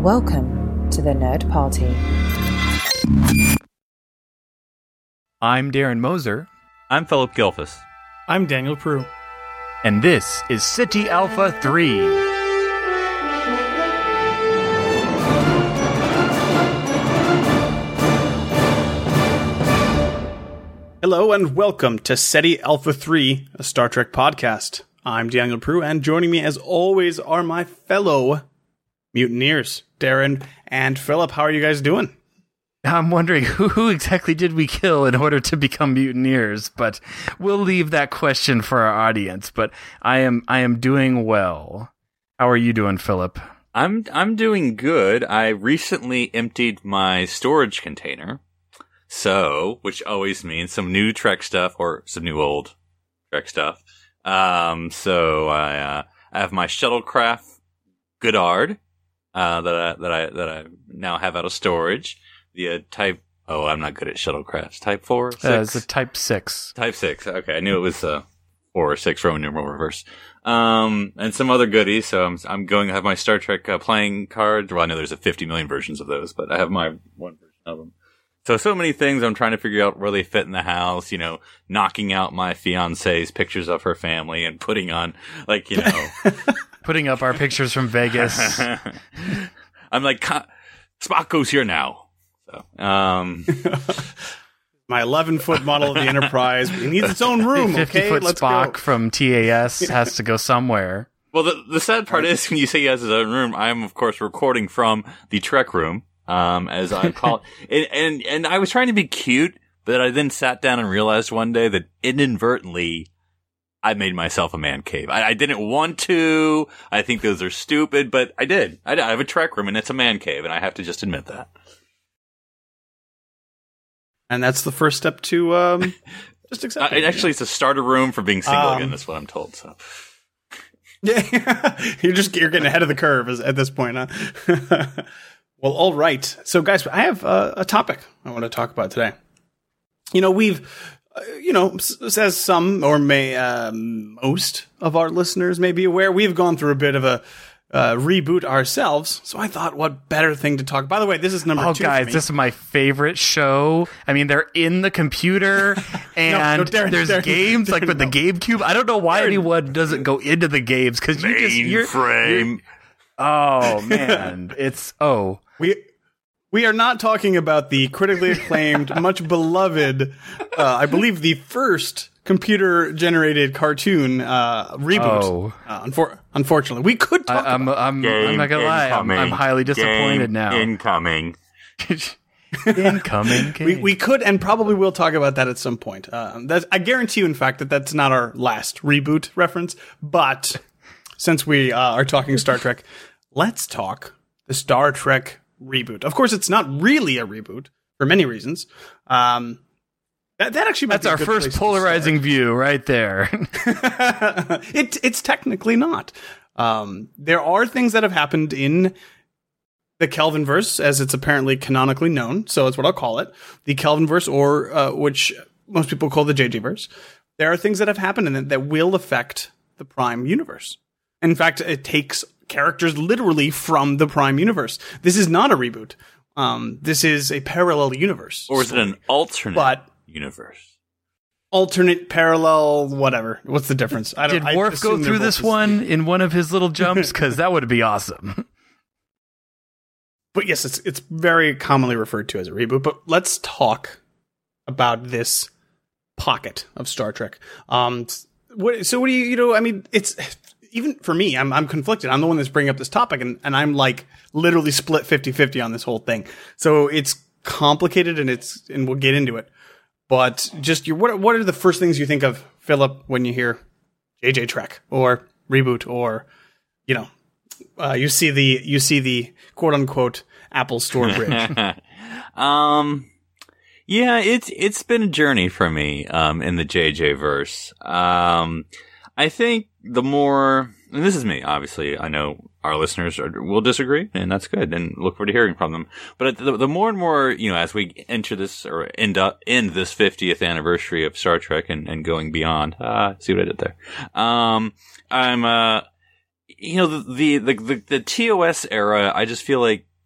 Welcome to the Nerd Party. I'm Darren Moser. I'm Philip Gilfus. I'm Daniel Prue. And this is City Alpha 3. Hello and welcome to SETI Alpha 3, a Star Trek podcast. I'm Daniel Prue, and joining me as always are my fellow mutineers, Darren and Philip. How are you guys doing? I'm wondering who exactly did we kill in order to become mutineers, but we'll leave that question for our audience. But I am doing well. How are you doing, Philip? I'm doing good. I recently emptied my storage container. So, which always means some new Trek stuff or some new old Trek stuff. So I have my shuttlecraft Goddard that I now have out of storage. The type. Oh, I'm not good at shuttlecrafts. Type 4, 6. It's a Type 6. Type 6. Okay, I knew it was 4 or 6 Roman numeral reverse. And some other goodies. So I'm going to have my Star Trek playing cards. Well, I know there's 50 million versions of those, but I have my one version of them. So many things I'm trying to figure out where they fit in the house, you know, knocking out my fiance's pictures of her family and putting on, like, you know. Putting up our pictures from Vegas. I'm like, Spock goes here now. So, my 11-foot model of the Enterprise. It needs its own room, 50-foot Let's Spock go. from TAS has to go somewhere. Well, the sad part is when you say he has his own room, I am, of course, recording from the Trek room. As I call it. And I was trying to be cute, but I then sat down and realized one day that inadvertently I made myself a man cave. I didn't want to. I think those are stupid, but I did. I have a Trek room and it's a man cave, and I have to just admit that. And that's the first step to just accept it. Actually, it's a starter room for being single again. That's what I'm told. So. Yeah, you're getting ahead of the curve at this point, huh? Well, all right. So, guys, I have a topic I want to talk about today. You know, we've, as some or most of our listeners may be aware, we've gone through a bit of a reboot ourselves. So I thought, what better thing to talk. By the way, this is number 2. Oh, guys, this is my favorite show. I mean, they're in the computer, and there's games like with the GameCube. I don't know why anyone doesn't go into the games because mainframe. Oh man, We are not talking about the critically acclaimed, much beloved, I believe the first computer-generated cartoon reboot. Unfortunately, we could talk. I'm not gonna lie. I'm highly disappointed now. Incoming. Incoming. We could and probably will talk about that at some point. I guarantee you, in fact, that's not our last reboot reference. But since we are talking Star Trek, let's talk the Star Trek reboot. Of course, it's not really a reboot for many reasons. That actually might that's our first polarizing view right there. It's technically not. There are things that have happened in the Kelvinverse, as it's apparently canonically known. So it's what I'll call it, the Kelvinverse, or which most people call the JJ-verse. There are things that have happened in it that will affect the Prime universe. In fact, it takes characters literally from the Prime universe. This is not a reboot. This is a parallel universe. Or is it an alternate universe? Alternate, parallel, whatever. What's the difference? Did Worf go through this one in one of his little jumps? Because that would be awesome. But yes, it's very commonly referred to as a reboot. But let's talk about this pocket of Star Trek. What do you I mean, it's... Even for me, I'm conflicted. I'm the one that's bringing up this topic, and I'm like literally split 50-50 on this whole thing. So it's complicated, and we'll get into it. But just what are the first things you think of, Philip, when you hear JJ Trek or reboot, or you see the quote unquote Apple Store bridge? Yeah, it's been a journey for me in the JJ verse. I think the more, and this is me, obviously, I know our listeners will disagree, and that's good, and look forward to hearing from them. But the more and more, as we enter this, or end this 50th anniversary of Star Trek and going beyond, see what I did there? I'm, the TOS era, I just feel like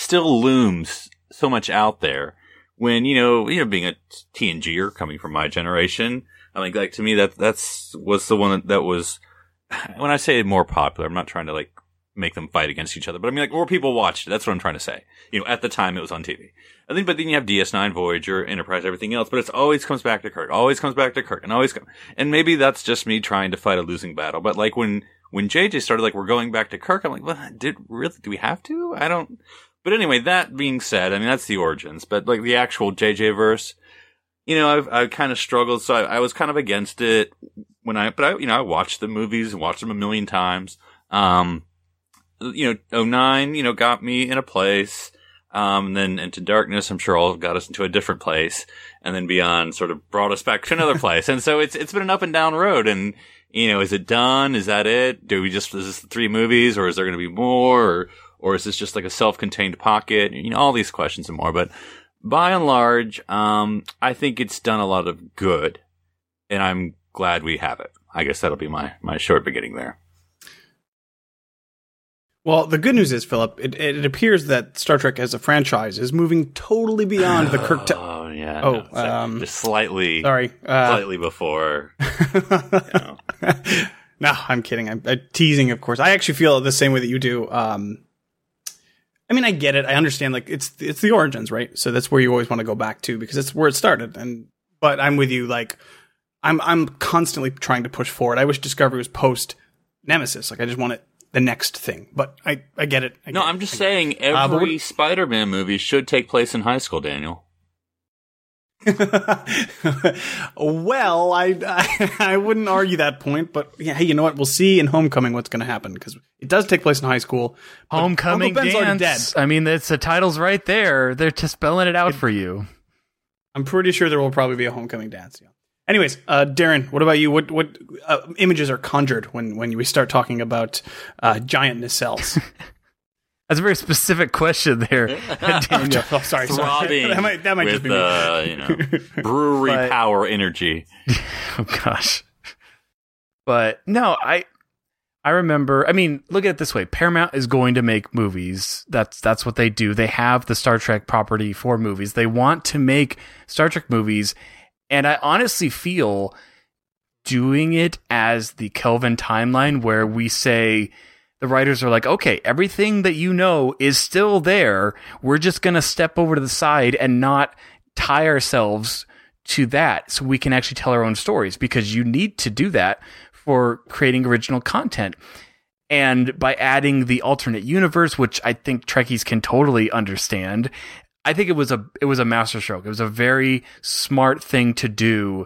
still looms so much out there when, being a TNGer coming from my generation, I mean, like, to me, was the one that was, when I say more popular, I'm not trying to, like, make them fight against each other, but I mean, like, more people watched it. That's what I'm trying to say. At the time it was on TV. But then you have DS9, Voyager, Enterprise, everything else, but it always comes back to Kirk, and maybe that's just me trying to fight a losing battle. But like when JJ started, like, we're going back to Kirk, I'm like, well, do we have to? But anyway, that being said, I mean, that's the origins, but like the actual JJ verse, I've kind of struggled, so I was kind of against it I watched the movies and watched them a million times. 09, got me in a place. And then Into Darkness, I'm sure all got us into a different place. And then Beyond sort of brought us back to another place. And so it's been an up and down road. And, is it done? Is that it? Is this the 3 movies, or is there going to be more? Or is this just like a self-contained pocket? All these questions and more. But by and large, I think it's done a lot of good. And I'm glad we have it. I guess that'll be my short beginning there. Well, the good news is, Philip, it appears that Star Trek as a franchise is moving totally beyond the Kirk. Oh, yeah. Just slightly. Sorry. Slightly before. No, I'm kidding. I'm teasing, of course. I actually feel the same way that you do. I mean, I get it. I understand. Like, it's the origins, right? So that's where you always want to go back to because it's where it started. But I'm with you. Like, I'm constantly trying to push forward. I wish Discovery was post Nemesis. Like, I just want it. The next thing, but I get it. I'm just saying every Spider-Man movie should take place in high school, Daniel. Well, I wouldn't argue that point, but yeah, hey, you know what? We'll see in Homecoming what's going to happen because it does take place in high school. Homecoming dance. I mean, the title's right there. They're just spelling it out for you. I'm pretty sure there will probably be a Homecoming dance. Yeah. Anyways, Darren, what about you? What images are conjured when we start talking about giant nacelles? That's a very specific question there, Daniel. Oh, sorry. Throbbing that might with, just be brewery power energy. Oh gosh. But no, I remember. I mean, look at it this way: Paramount is going to make movies. That's what they do. They have the Star Trek property for movies. They want to make Star Trek movies. And I honestly feel doing it as the Kelvin timeline where we say the writers are like, okay, everything that you know is still there. We're just going to step over to the side and not tie ourselves to that so we can actually tell our own stories because you need to do that for creating original content. And by adding the alternate universe, which I think Trekkies can totally understand, I think it was a masterstroke. It was a very smart thing to do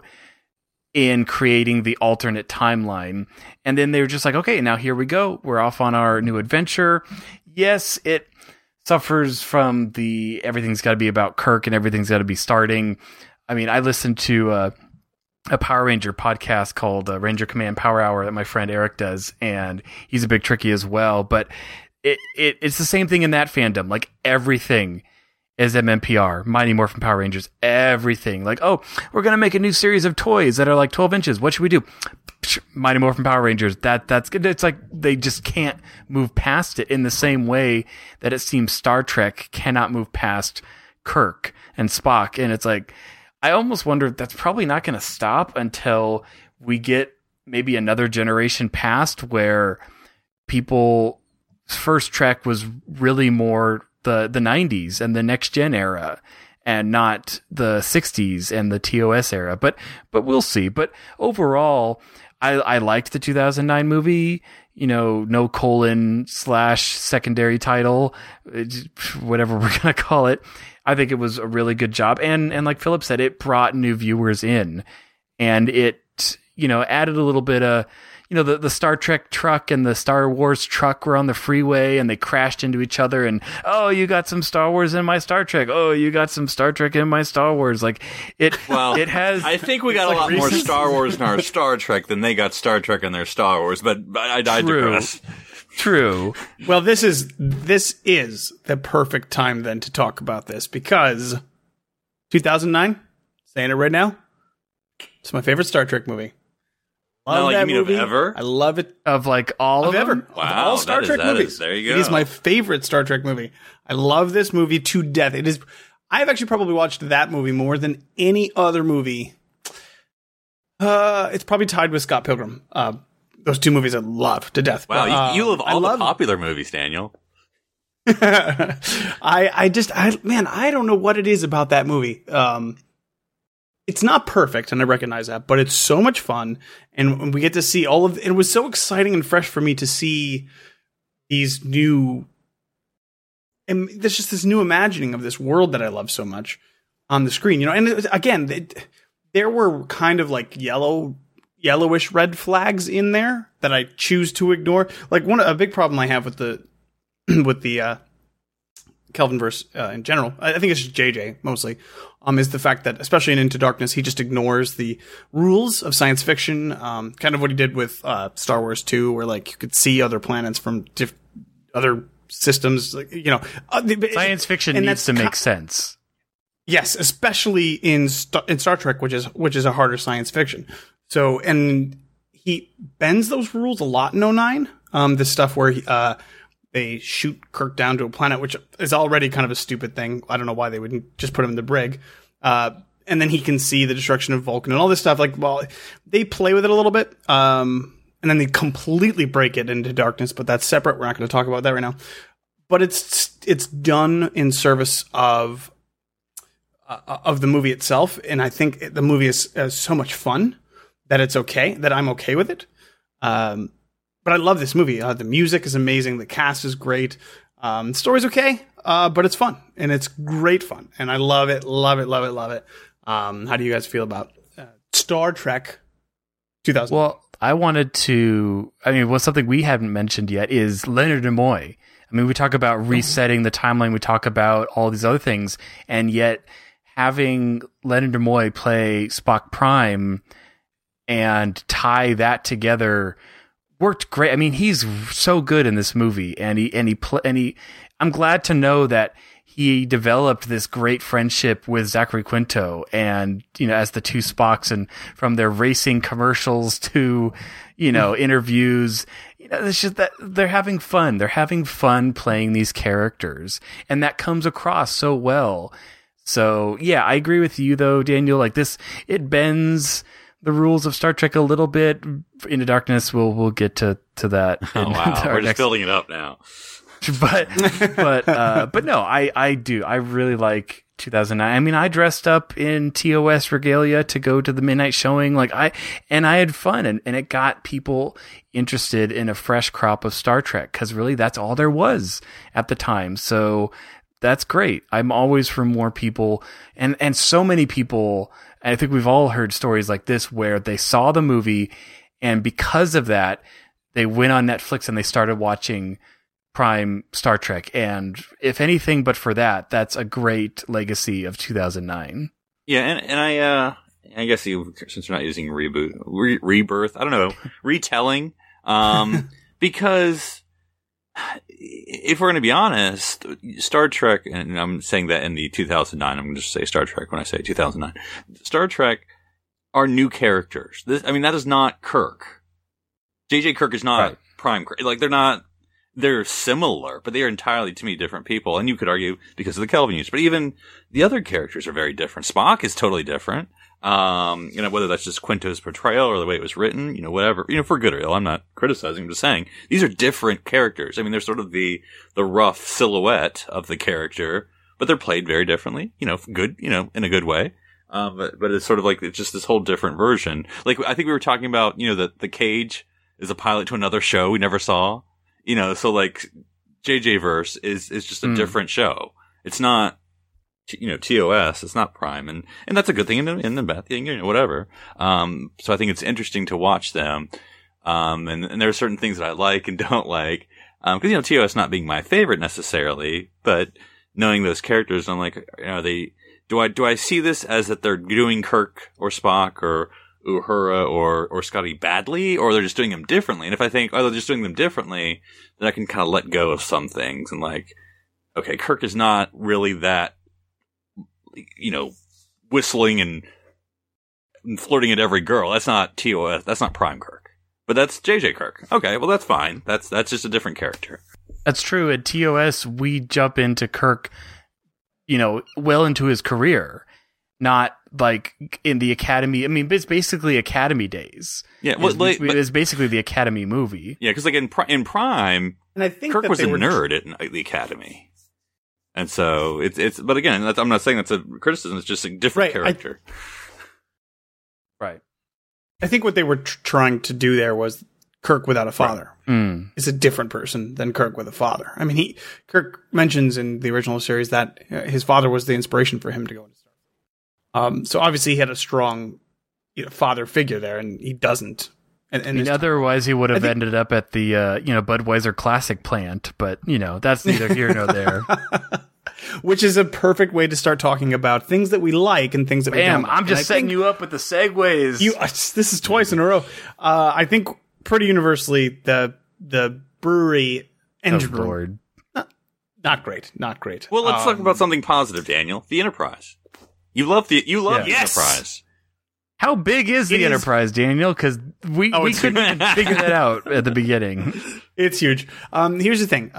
in creating the alternate timeline. And then they were just like, okay, now here we go. We're off on our new adventure. Yes, it suffers from the everything's got to be about Kirk and everything's got to be starting. I mean, I listened to a Power Ranger podcast called Ranger Command Power Hour that my friend Eric does, and he's a big Trekkie as well. But it's the same thing in that fandom. Like everything is MMPR, Mighty Morphin Power Rangers, everything. Like, oh, we're going to make a new series of toys that are like 12 inches. What should we do? Mighty Morphin Power Rangers. That's good. It's like they just can't move past it in the same way that it seems Star Trek cannot move past Kirk and Spock. And it's like, I almost wonder if that's probably not going to stop until we get maybe another generation past where people first Trek was really more the 90s and the next gen era and not the 60s and the TOS era. But we'll see. But overall, I liked the 2009 movie, no colon / secondary title, whatever we're going to call it. I think it was a really good job. And like Philip said, it brought new viewers in and it, added a little bit of, the Star Trek truck and the Star Wars truck were on the freeway and they crashed into each other and, oh, you got some Star Wars in my Star Trek. Oh, you got some Star Trek in my Star Wars. Like it has. I think we got a lot more Star Wars in our Star Trek than they got Star Trek in their Star Wars, but I digress. True. Well, this is the perfect time then to talk about this because 2009, saying it right now, it's my favorite Star Trek movie. Love No, like, that you mean of movie. ever? I love it. Of like all of Ever. them? Of Wow, all Star Trek movies. there you It go. is my favorite Star Trek movie. I love this movie to death. It is. I've actually probably watched that movie more than any other movie. It's probably tied with Scott Pilgrim. Those two movies I love to death. Wow, But, you love all I the popular movies, Daniel. I don't know what it is about that movie. It's not perfect, and I recognize that, but it's so much fun, and we get to see all of. It was so exciting and fresh for me to see these new, and there's just this new imagining of this world that I love so much on the screen. You know, and again, there were kind of like yellowish red flags in there that I choose to ignore. Like a big problem I have with the Kelvinverse in general, I think it's just JJ mostly, is the fact that, especially in Into Darkness, he just ignores the rules of science fiction, kind of what he did with Star Wars 2, where like you could see other planets from other systems, like, you know. Science fiction needs to make sense. Yes, especially in Star Trek, which is a harder science fiction. So, and he bends those rules a lot in 09. This stuff where they shoot Kirk down to a planet, which is already kind of a stupid thing. I don't know why they wouldn't just put him in the brig. And then he can see the destruction of Vulcan and all this stuff. Like, well, they play with it a little bit. And then they completely break it into Darkness, but that's separate. We're not going to talk about that right now. But it's done in service of the movie itself. And I think the movie is so much fun that it's okay, that I'm okay with it. But I love this movie. The music is amazing. The cast is great. The story's okay, but it's fun. And it's great fun. And I love it, love it, love it, love it. How do you guys feel about Star Trek 2000? Well, something we haven't mentioned yet is Leonard Nimoy. I mean, we talk about resetting the timeline. We talk about all these other things. And yet having Leonard Nimoy play Spock Prime and tie that together worked great. I mean, he's so good in this movie, and I'm glad to know that he developed this great friendship with Zachary Quinto, and, you know, as the two Spocks, and from their racing commercials to, you know, interviews, you know, it's just that they're having fun. They're having fun playing these characters, and that comes across so well. So yeah, I agree with you though, Daniel. Like this, it bends the rules of Star Trek a little bit. Into Darkness, we'll get to that. Oh wow, we're just building it up now. But no, I do. I really like 2009. I mean, I dressed up in TOS regalia to go to the midnight showing. Like I had fun, and it got people interested in a fresh crop of Star Trek, because really that's all there was at the time. So that's great. I'm always for more people, and so many people. I think we've all heard stories like this where they saw the movie, and because of that, they went on Netflix and they started watching Prime Star Trek. And if anything but for that, that's a great legacy of 2009. Yeah, and I guess since we're not using rebirth, I don't know, retelling, because if we're going to be honest, Star Trek, and I'm saying that in the 2009, I'm going to just say Star Trek when I say 2009. Star Trek are new characters. That is not Kirk. J.J. Kirk is not right. Prime Kirk. Like, they're similar, but they are entirely, to me, different people. And you could argue because of the Kelvin use, but even the other characters are very different. Spock is totally different. Whether that's just Quinto's portrayal or the way it was written, whatever, for good or ill. I'm not criticizing. I'm just saying these are different characters. I mean, they're sort of the rough silhouette of the character, but they're played very differently, good, in a good way. But it's sort of like, it's just this whole different version. Like, I think we were talking about, the Cage is a pilot to another show we never saw, so like JJ Verse is just a different show. It's not, TOS, it's not Prime, and that's a good thing in the bad thing, whatever. So I think it's interesting to watch them. And there are certain things that I like and don't like. Cause, TOS not being my favorite necessarily, but knowing those characters, I'm like, do I see this as that they're doing Kirk or Spock or Uhura or Scotty badly, or they're just doing them differently? And if I think, they're just doing them differently, then I can kind of let go of some things and like, okay, Kirk is not really that, whistling and flirting at every girl. That's not TOS. That's not Prime Kirk. But that's JJ Kirk. Okay, well, that's fine. That's just a different character. That's true. At TOS, we jump into Kirk, well into his career, not like in the Academy. I mean, it's basically Academy days. Yeah, well, it's basically the Academy movie. Yeah, because like in Prime, and I think Kirk was a nerd at the Academy. And so it's but again, I'm not saying that's a criticism. It's just a different character. Right. I think what they were trying to do there was Kirk without a father. Right. Is a different person than Kirk with a father. I mean, Kirk mentions in the original series that his father was the inspiration for him to go into Star Trek. So obviously he had a strong father figure there, and he doesn't. And otherwise he would have ended up at the Budweiser Classic plant, but that's neither here nor there. Which is a perfect way to start talking about things that we like and things that we don't. I'm just setting you up with the segues. This is twice in a row. I think pretty universally the brewery engine room. Not great. Well, let's talk about something positive, Daniel. The Enterprise. You love the Enterprise. How big is the Enterprise, Daniel? Because we couldn't figure that out at the beginning. It's huge. Here's the thing.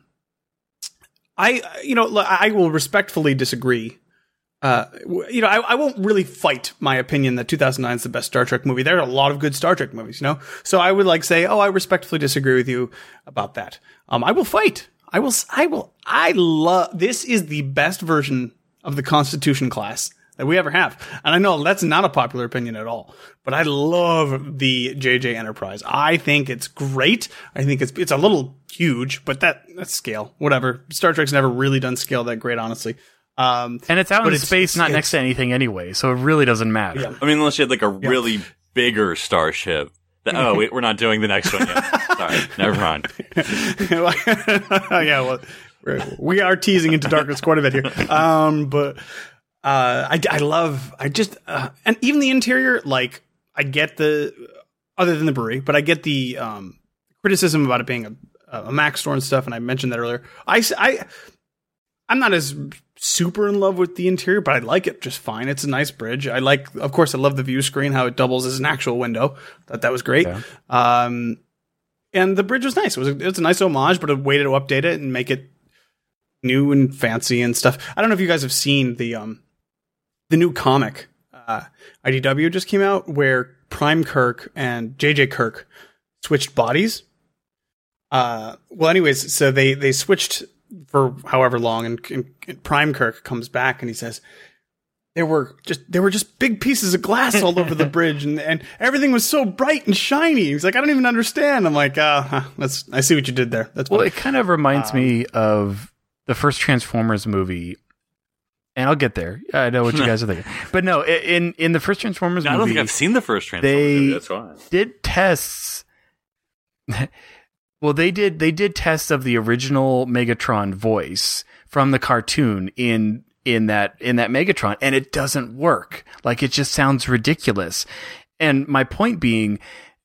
I will respectfully disagree. I won't really fight my opinion that 2009 is the best Star Trek movie. There are a lot of good Star Trek movies, So I would say, I respectfully disagree with you about that. I will fight. I love, this is the best version of the Constitution class that we ever have. And I know that's not a popular opinion at all, but I love the JJ Enterprise. I think it's great. I think it's a little huge, but that's scale, whatever. Star Trek's never really done scale that great, honestly. And it's out in space, not next to anything anyway, so it really doesn't matter. Yeah. I mean, unless you had like a really bigger starship. We're not doing the next one yet. Sorry, never mind. Yeah, well, we are teasing into darkness quite a bit here. But I love, and even the interior, like, I get other than the brewery, but I get the criticism about it being a Mac store and stuff, and I mentioned that earlier. I'm not as super in love with the interior, but I like it just fine. It's a nice bridge. Of course, I love the view screen, how it doubles as an actual window. Thought that was great. Yeah. And the bridge was nice. It was a nice homage, but a way to update it and make it new and fancy and stuff. I don't know if you guys have seen the new comic IDW just came out, where Prime Kirk and JJ Kirk switched bodies. Well, anyways, so they switched for however long, and Prime Kirk comes back and he says there were just big pieces of glass all over the bridge, and everything was so bright and shiny. He's like, I don't even understand. I'm like, I see what you did there. That's well, it kind of reminds me of the first Transformers movie. And I'll get there. I know what you guys are thinking. But no, in the first Transformers movie... I don't think I've seen the first Transformers movie, that's why. Did tests... Well, they did tests of the original Megatron voice from the cartoon in that Megatron, and it doesn't work. Like, it just sounds ridiculous. And my point being,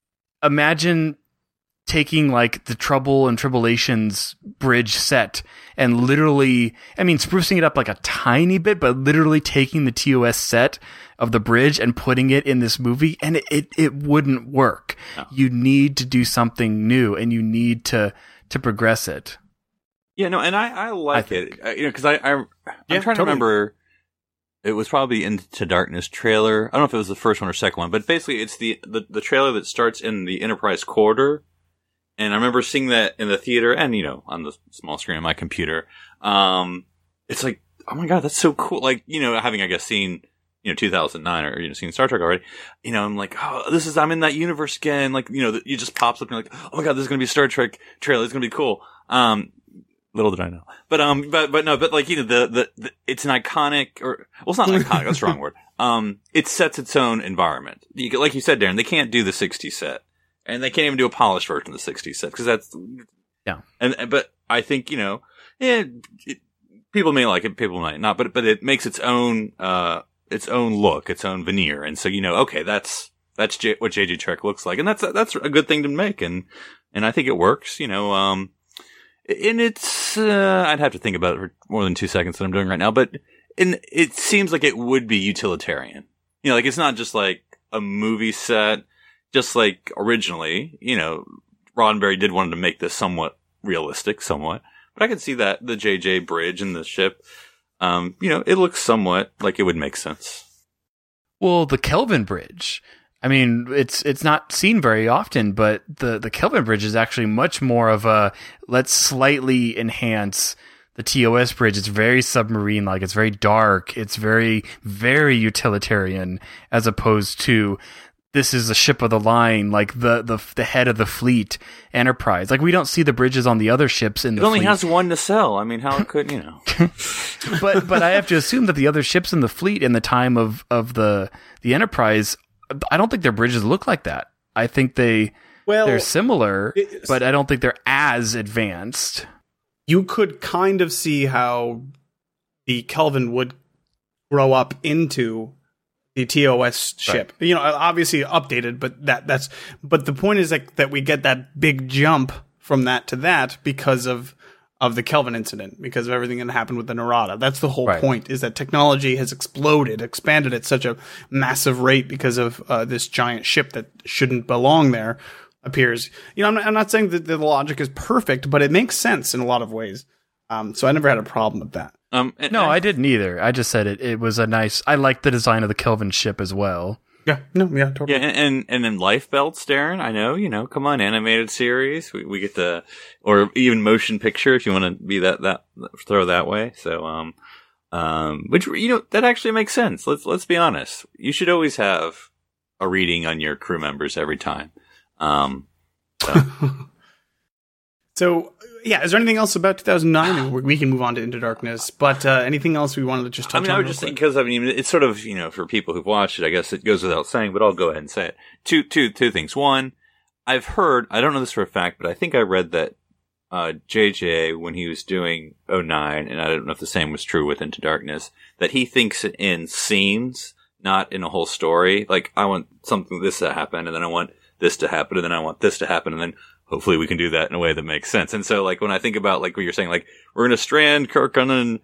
imagine taking like the Trouble and Tribulations bridge set and literally, sprucing it up like a tiny bit, but literally taking the TOS set of the bridge and putting it in this movie, and it wouldn't work. No. You need to do something new, and you need to progress it. Yeah, no, and I like it, because I'm trying to remember. It was probably Into Darkness trailer. I don't know if it was the first one or second one, but basically it's the trailer that starts in the Enterprise corridor. And I remember seeing that in the theater and, on the small screen on my computer. It's like, oh my God, that's so cool. Like, having, I guess, seen, 2009 or, seen Star Trek already, I'm like, oh, I'm in that universe again. Like, it just pops up and you're like, oh my God, this is going to be a Star Trek trailer. It's going to be cool. Little did I know. But like, it's an iconic, well, it's not iconic, that's a strong word. It sets its own environment. Like you said, Darren, they can't do the 60s set. And they can't even do a polished version of the 60s set, because that's, yeah. But I think, people may like it, people might not, but it makes its own look, its own veneer. And so, okay, that's what JJ Trek looks like. And that's a good thing to make. And I think it works, and it's, I'd have to think about it for more than 2 seconds that I'm doing right now, but it seems like it would be utilitarian. Like, it's not just like, a movie set, just like originally, Roddenberry did want to make this somewhat realistic, but I could see that the JJ bridge and the ship, it looks somewhat like it would make sense. Well, the Kelvin Bridge, I mean, it's not seen very often, but the Kelvin Bridge is actually much more of a, let's slightly enhance the TOS bridge. It's very submarine-like. It's very dark. It's very, very utilitarian, as opposed to this is a ship of the line, like the head of the fleet, Enterprise. Like, we don't see the bridges on the other ships in the fleet. It only has one to sell. I mean, how could, But I have to assume that the other ships in the fleet in the time of the Enterprise, I don't think their bridges look like that. I think they're similar, but I don't think they're as advanced. You could kind of see how the Kelvin would grow up into the TOS ship. Right. Obviously updated, but but the point is that we get that big jump from that to that because of the Kelvin incident, because of everything that happened with the Narada. That's the whole point, is that technology has expanded at such a massive rate because of this giant ship that shouldn't belong there. Appears, I'm not saying that the logic is perfect, but it makes sense in a lot of ways. So I never had a problem with that. I didn't either. I just said it was a nice. I like the design of the Kelvin ship as well. Yeah, totally. Yeah, and then life belts, Darren. I know, come on, animated series. We get or even motion picture if you want to be that throw that way. So, which that actually makes sense. Let's be honest. You should always have a reading on your crew members every time. So yeah, is there anything else about 2009? We can move on to Into Darkness, but anything else we wanted to just touch on? I would just think, because it's sort of, for people who've watched it, I guess it goes without saying, but I'll go ahead and say it. Two things. One, I've heard, I don't know this for a fact, but I think I read that JJ, when he was doing 09, and I don't know if the same was true with Into Darkness, that he thinks it in scenes, not in a whole story. Like, I want this to happen, and then I want this to happen, and then I want this to happen, and then hopefully we can do that in a way that makes sense. And so, like, when I think about, like, what you're saying, like, we're going to strand Kirk on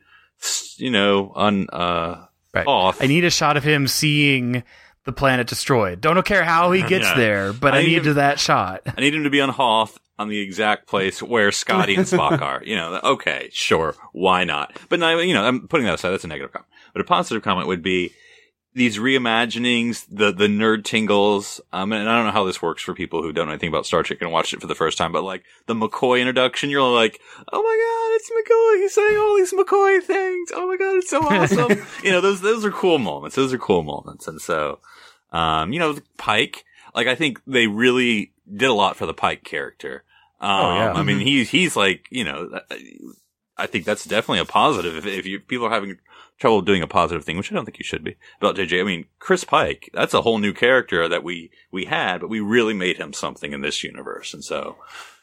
off. I need a shot of him seeing the planet destroyed. Don't care how he gets there, but I need that shot. I need him to be on Hoth, on the exact place where Scotty and Spock are. Okay, sure, why not? But now, I'm putting that aside. That's a negative comment. But a positive comment would be these reimaginings, the nerd tingles, and I don't know how this works for people who don't know anything about Star Trek and watched it for the first time, but like the McCoy introduction, you're like, oh my god, it's McCoy, he's saying all these McCoy things, oh my god, it's so awesome. Those are cool moments, and so, Pike, like, I think they really did a lot for the Pike character. I mean, he's like, I think that's definitely a positive. If people are having trouble doing a positive thing, which I don't think you should be, about JJ. I mean, Chris Pike, that's a whole new character that we had, but we really made him something in this universe. And so,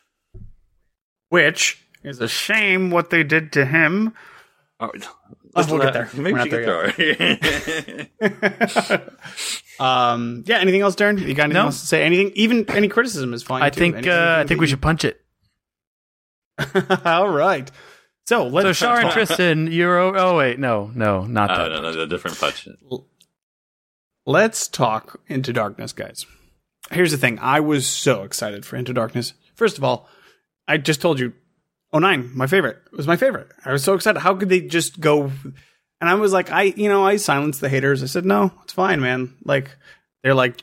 which is a shame what they did to him. Oh, we'll get there. Maybe we get there. Yeah. Anything else, Darren? You got anything else to say? Anything? Even any criticism is fine. I think we should punch it. All right. So Shar and Tristan, oh wait, no, not that. No, a different punch. Let's talk Into Darkness, guys. Here's the thing. I was so excited for Into Darkness. First of all, I just told you, 09, my favorite. It was my favorite. I was so excited. How could they just go? And I was like, I silenced the haters. I said, no, it's fine, man. Like, they're like,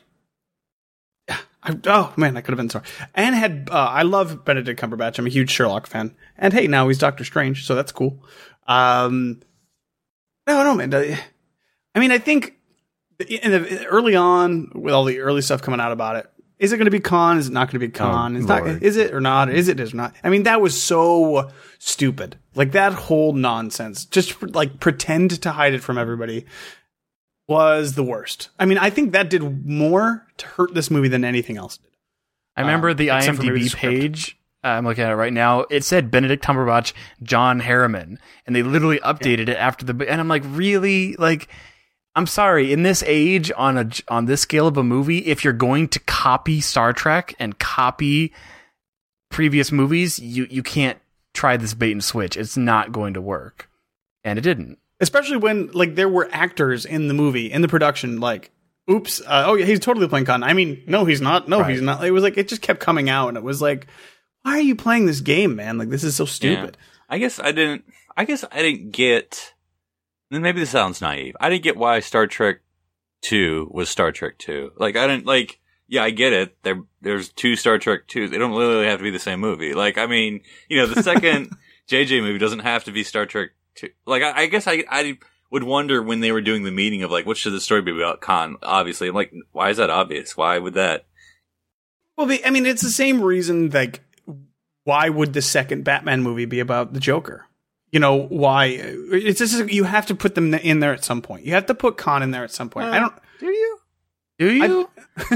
oh man, I could have been sorry. And I love Benedict Cumberbatch. I'm a huge Sherlock fan. And hey, now he's Doctor Strange, so that's cool. No, man. I mean, I think early on, with all the early stuff coming out about it, is it going to be Khan? Is it not going to be Khan? Is it or not? Is it or not? I mean, that was so stupid. Like, that whole nonsense, just like pretend to hide it from everybody, was the worst. I mean, I think that did more to hurt this movie than anything else did. I remember the IMDb page. I'm looking at it right now. It said Benedict Cumberbatch, John Harriman, and they literally updated it after and I'm like, really? Like, I'm sorry. In this age, on this scale of a movie, if you're going to copy Star Trek and copy previous movies, you can't try this bait and switch. It's not going to work, and it didn't. Especially when, like, there were actors in the movie, in the production, like, oops, oh yeah, he's totally playing Khan. I mean, no, he's not. No, Right. he's not. It was like, it just kept coming out, and it was like, why are you playing this game, man? Like, this is so stupid. Yeah. I guess I didn't get, and maybe this sounds naive. I didn't get why Star Trek 2 was Star Trek 2. Like, I didn't, like, yeah, I get it. There's 2 Star Trek 2s. They don't literally have to be the same movie. Like, I mean, the second JJ movie doesn't have to be Star Trek 2. Like, I guess I would wonder when they were doing the meeting of, like, what should the story be about Khan? Obviously. I'm like, why is that obvious? Why would that? Well, I mean, it's the same reason, like, why would the second Batman movie be about the Joker? Why? It's just, you have to put them in there at some point. You have to put Khan in there at some point. Do you? Do you?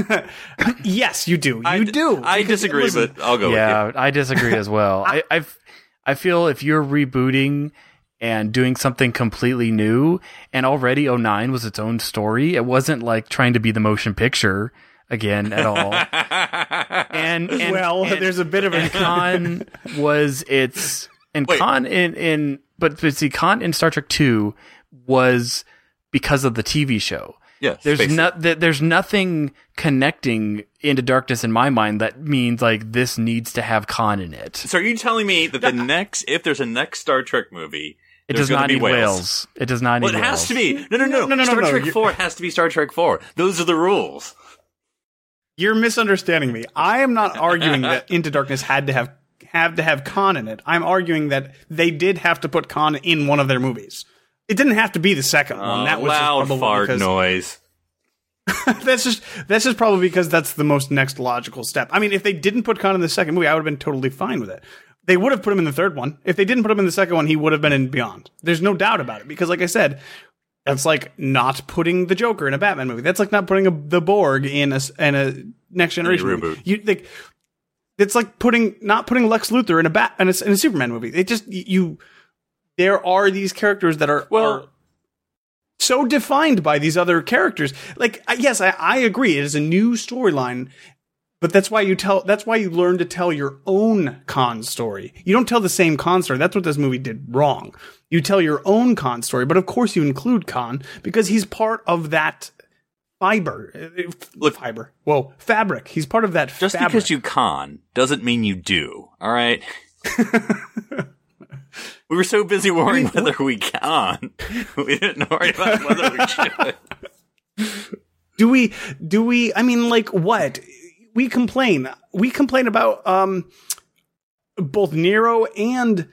Yes, you do. You do. I Because, disagree, listen, but I'll go with Yeah, you. I disagree as well. I feel if you're rebooting and doing something completely new, and already 09 was its own story, it wasn't like trying to be the motion picture again at all. And there's a bit of and a Khan was its and Wait. Khan but see, Khan in Star Trek 2 was because of the TV show. Yes, There's nothing connecting Into Darkness in my mind that means like this needs to have Khan in it. So are you telling me that if there's a next Star Trek movie, It there's does not gonna be need whales. It does not need Well, it whales. has to be. No. Star Trek 4 has to be Star Trek 4. Those are the rules. You're misunderstanding me. I am not arguing that Into Darkness had to have Khan in it. I'm arguing that they did have to put Khan in one of their movies. It didn't have to be the second one. That was just Loud probably fart because, noise. that's just probably because that's the most next logical step. I mean, if they didn't put Khan in the second movie, I would have been totally fine with it. They would have put him in the third one. If they didn't put him in the second one, he would have been in Beyond. There's no doubt about it. Because like I said, that's like not putting the Joker in a Batman movie. That's like not putting the Borg in a Next Generation movie. Reboot. It's like not putting Lex Luthor in a Superman movie. It just there are these characters that are so defined by these other characters. Like, yes, I agree. It is a new storyline, but that's why you learn to tell your own Khan story. You don't tell the same Khan story. That's what this movie did wrong. You tell your own Khan story, but of course you include Khan because he's part of that fabric. He's part of that Just fabric. because you con doesn't mean you do. All right. We were so busy worrying whether we con. We didn't worry about whether we should. Do we, I mean, like, what? We complain about, both Nero and,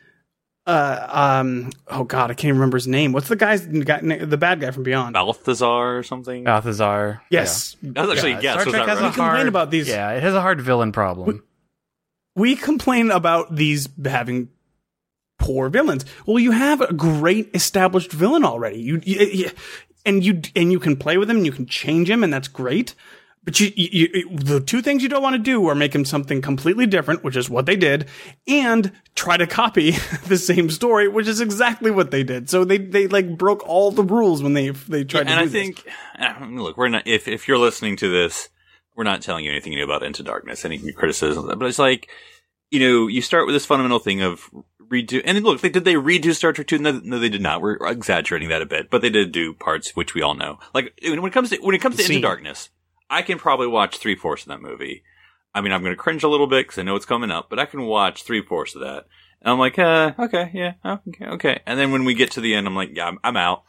oh god, I can't remember his name. What's the bad guy from Beyond? Balthazar or something? Balthazar. Yes. That was actually a guess. Star Was Trek that has right? a hard, complain about these- Yeah, it has a hard villain problem. We complain about these having poor villains. Well, you have a great established villain already. You can play with him and you can change him, and that's great. But the two things you don't want to do are make him something completely different, which is what they did, and try to copy the same story, which is exactly what they did. So they like broke all the rules when they tried to do And I this. think, look, we're not. If you're listening to this, we're not telling you anything new about Into Darkness, any criticism, but it's like, you start with this fundamental thing of redo. And look, did they redo Star Trek 2? No, they did not. We're exaggerating that a bit, but they did do parts which we all know. Like when it comes to Into Darkness, I can probably watch 3/4 of that movie. I mean, I'm going to cringe a little bit because I know it's coming up, but I can watch 3/4 of that. And I'm like, okay, yeah, okay. And then when we get to the end, I'm like, yeah, I'm out.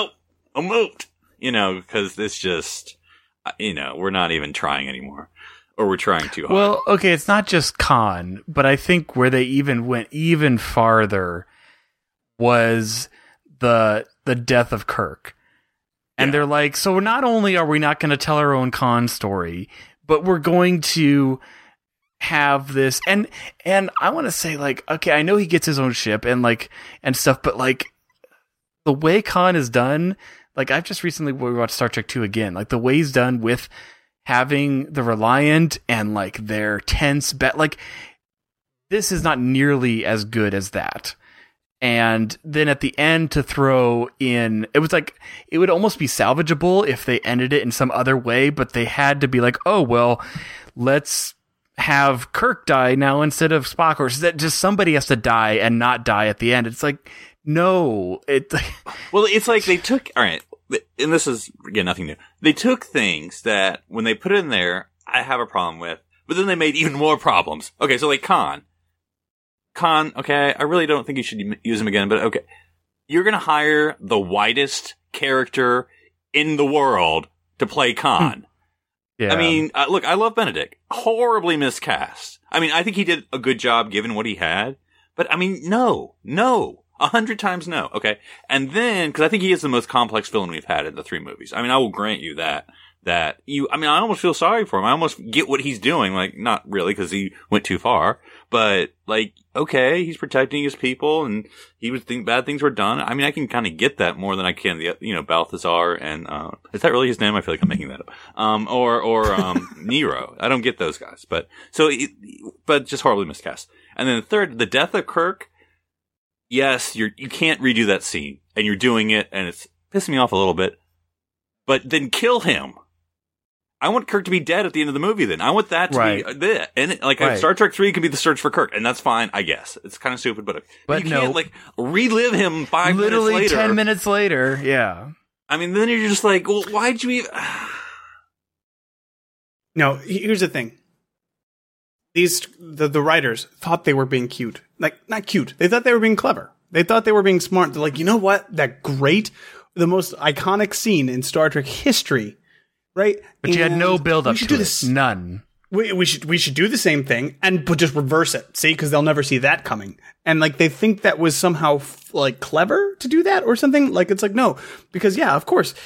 Because it's just, we're not even trying anymore. Or we're trying too hard. Well, okay, it's not just Khan, but I think where they even went even farther was the death of Kirk. And they're like, so not only are we not going to tell our own Khan story, but we're going to have this. And I want to say, like, okay, I know he gets his own ship and stuff, but like the way Khan is done, like I've just recently watched Star Trek 2 again, like the way he's done with having the Reliant and like their tense like this is not nearly as good as that. And then at the end to throw in, it was like, it would almost be salvageable if they ended it in some other way, but they had to be like, oh, well, let's have Kirk die now instead of Spock, or that just somebody has to die and not die at the end. It's like, no. Well, it's like they took, all right, and this is, again, nothing new. They took things that, when they put it in there, I have a problem with, but then they made even more problems. Okay, so like Khan, okay, I really don't think you should use him again, but okay. You're gonna hire the whitest character in the world to play Khan. Yeah. I mean, look, I love Benedict. Horribly miscast. I mean, I think he did a good job given what he had, but I mean, no. 100 times no. Okay. And then, cause I think he is the most complex villain we've had in the 3 movies. I mean, I will grant you that I almost feel sorry for him. I almost get what he's doing. Like, not really, cause he went too far, but like, okay, he's protecting his people and he would think bad things were done. I mean, I can kind of get that more than I can Balthazar and, is that really his name? I feel like I'm making that up. Or Nero. I don't get those guys, but just horribly miscast. And then the third, the death of Kirk. Yes, you can't redo that scene, and you're doing it, and it's pissing me off a little bit. But then kill him. I want Kirk to be dead at the end of the movie. Then I want that to be it. And Star Trek 3 can be the search for Kirk, and that's fine, I guess. It's kind of stupid, but you can't relive him 5 minutes later. Literally 10 minutes later. Yeah. I mean, then you're just like, well, why'd you even? No, here's the thing. The writers thought they were being cute. Like, not cute. They thought they were being clever. They thought they were being smart. They're like, you know what? The most iconic scene in Star Trek history, right? But you had no build up to it. None. We should do the same thing but just reverse it. See? Because they'll never see that coming. And like, they think that was somehow like clever to do that or something. Like, it's like, no, because yeah, of course,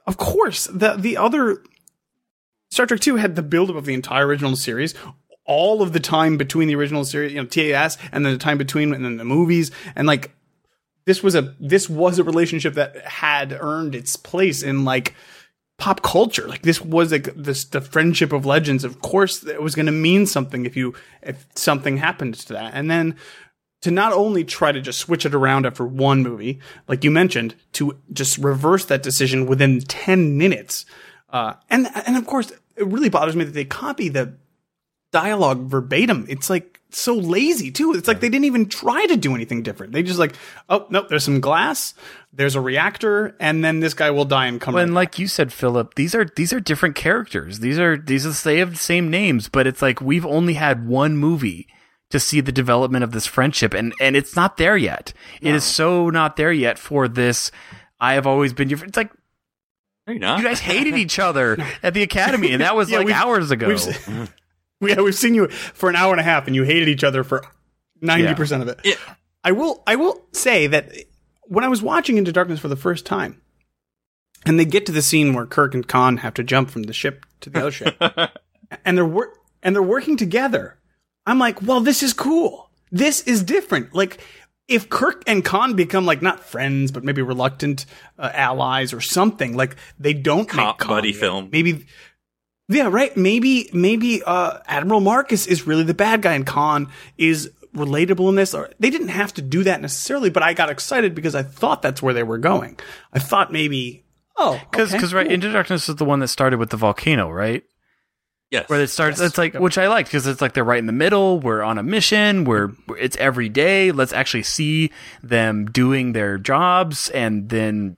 the other Star Trek 2 had the buildup of the entire original series. All of the time between the original series, TAS, and then the time between, and then the movies, and like this was a relationship that had earned its place in like pop culture. Like, this was like the friendship of legends. Of course, it was going to mean something if something happened to that, and then to not only try to just switch it around after one movie, like you mentioned, to just reverse that decision within 10 minutes, and of course, it really bothers me that they copy the dialogue verbatim. It's like so lazy too. It's like they didn't even try to do anything different. They just like, oh no, there's some glass, there's a reactor, and then this guy will die and come. And like you said, Philip, these are different characters. They have the same names, but it's like we've only had one movie to see the development of this friendship, and it's not there yet. No. It is so not there yet for this. I have always been your friend. It's like, no, you're not. You guys hated each other at the Academy, and that was hours ago. We've seen you for an hour and a half, and you hated each other for 90% of it. Yeah. I will say that when I was watching Into Darkness for the first time, and they get to the scene where Kirk and Khan have to jump from the ship to the other ship, and they're working together, I'm like, well, this is cool. This is different. Like, if Kirk and Khan become like not friends, but maybe reluctant allies or something, like they don't cop make buddy film, maybe. Yeah, right. Maybe Admiral Marcus is really the bad guy and Khan is relatable in this. Or they didn't have to do that necessarily, but I got excited because I thought that's where they were going. I thought maybe, because right, Into Darkness is the one that started with the volcano, right? Yes. Where it starts, it's like, which I liked because it's like they're right in the middle. We're on a mission where it's every day. Let's actually see them doing their jobs, and then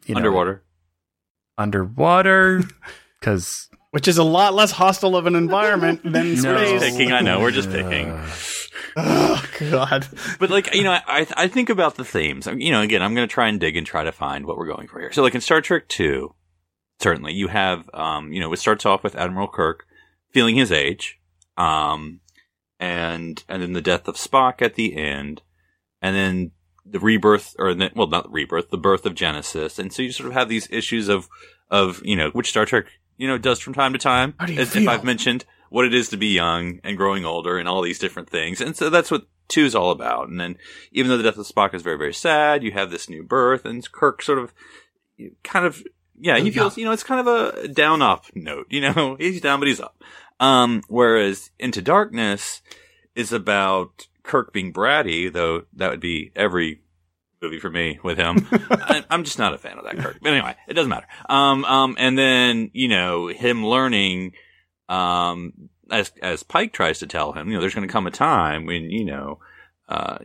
underwater, because. Which is a lot less hostile of an environment than space. We're just picking. I know, we're just picking. Oh, God. But, like, I think about the themes. Again, I'm going to try and dig and try to find what we're going for here. So, like, in Star Trek 2, certainly, you have, it starts off with Admiral Kirk feeling his age, and then the death of Spock at the end, and then the rebirth, not the rebirth, the birth of Genesis. And so you sort of have these issues of which Star Trek does from time to time, as if I've mentioned what it is to be young and growing older and all these different things. And so that's what 2 is all about. And then even though the death of Spock is very, very sad, you have this new birth, and Kirk sort of kind of, he feels, it's kind of a down up note, he's down, but he's up. Whereas Into Darkness is about Kirk being bratty, though that would be every movie for me with him. I'm just not a fan of that Kirk. But anyway, it doesn't matter. And then, him learning, as Pike tries to tell him, there's going to come a time when, you're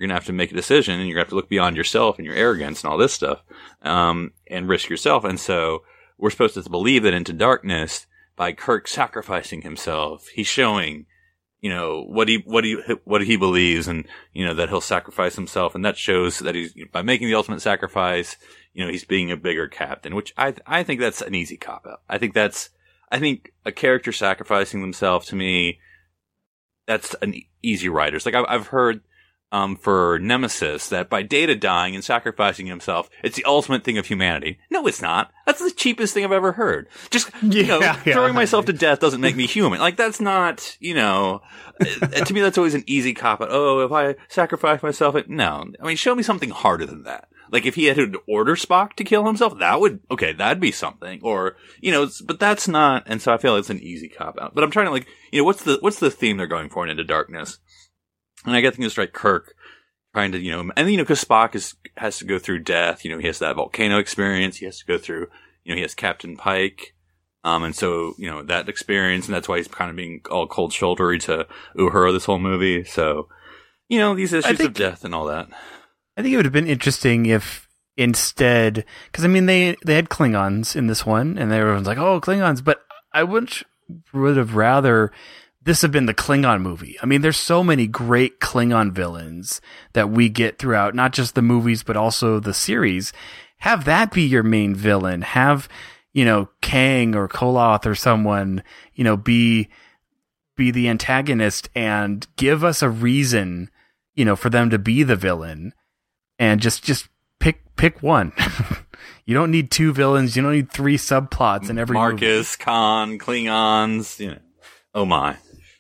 You're gonna have to make a decision, and you're gonna have to look beyond yourself and your arrogance and all this stuff, and risk yourself. And so we're supposed to believe that Into Darkness, by Kirk sacrificing himself, he's showing, what he believes, and that he'll sacrifice himself, and that shows that he's, by making the ultimate sacrifice, he's being a bigger captain, which I think that's an easy cop out. I think a character sacrificing themselves, to me, that's an easy writer. It's like I've heard for Nemesis that by Data dying and sacrificing himself, it's the ultimate thing of humanity. No, it's not. That's the cheapest thing I've ever heard. Just, throwing myself to death doesn't make me human. Like, that's not, to me, that's always an easy cop out. Oh, if I sacrifice myself, no. I mean, show me something harder than that. Like, if he had to order Spock to kill himself, that'd be something. Or, but that's not, and so I feel it's an easy cop out. But I'm trying to, what's the theme they're going for in Into Darkness? And I get things right, Kirk trying to, because Spock has to go through death, he has that volcano experience, he has to go through, he has Captain Pike, and so, that experience, and that's why he's kind of being all cold shouldery to Uhura this whole movie. So, these issues of death and all that. I think it would have been interesting if instead, because they had Klingons in this one, and everyone's like, oh, Klingons, but I would have rather this have been the Klingon movie. There's so many great Klingon villains that we get throughout, not just the movies, but also the series. Have that be your main villain. Have, Kang or Koloth or someone, be the antagonist, and give us a reason, for them to be the villain, and just pick one. You don't need two villains. You don't need three subplots in every movie. Marcus, Khan, Klingons, oh my.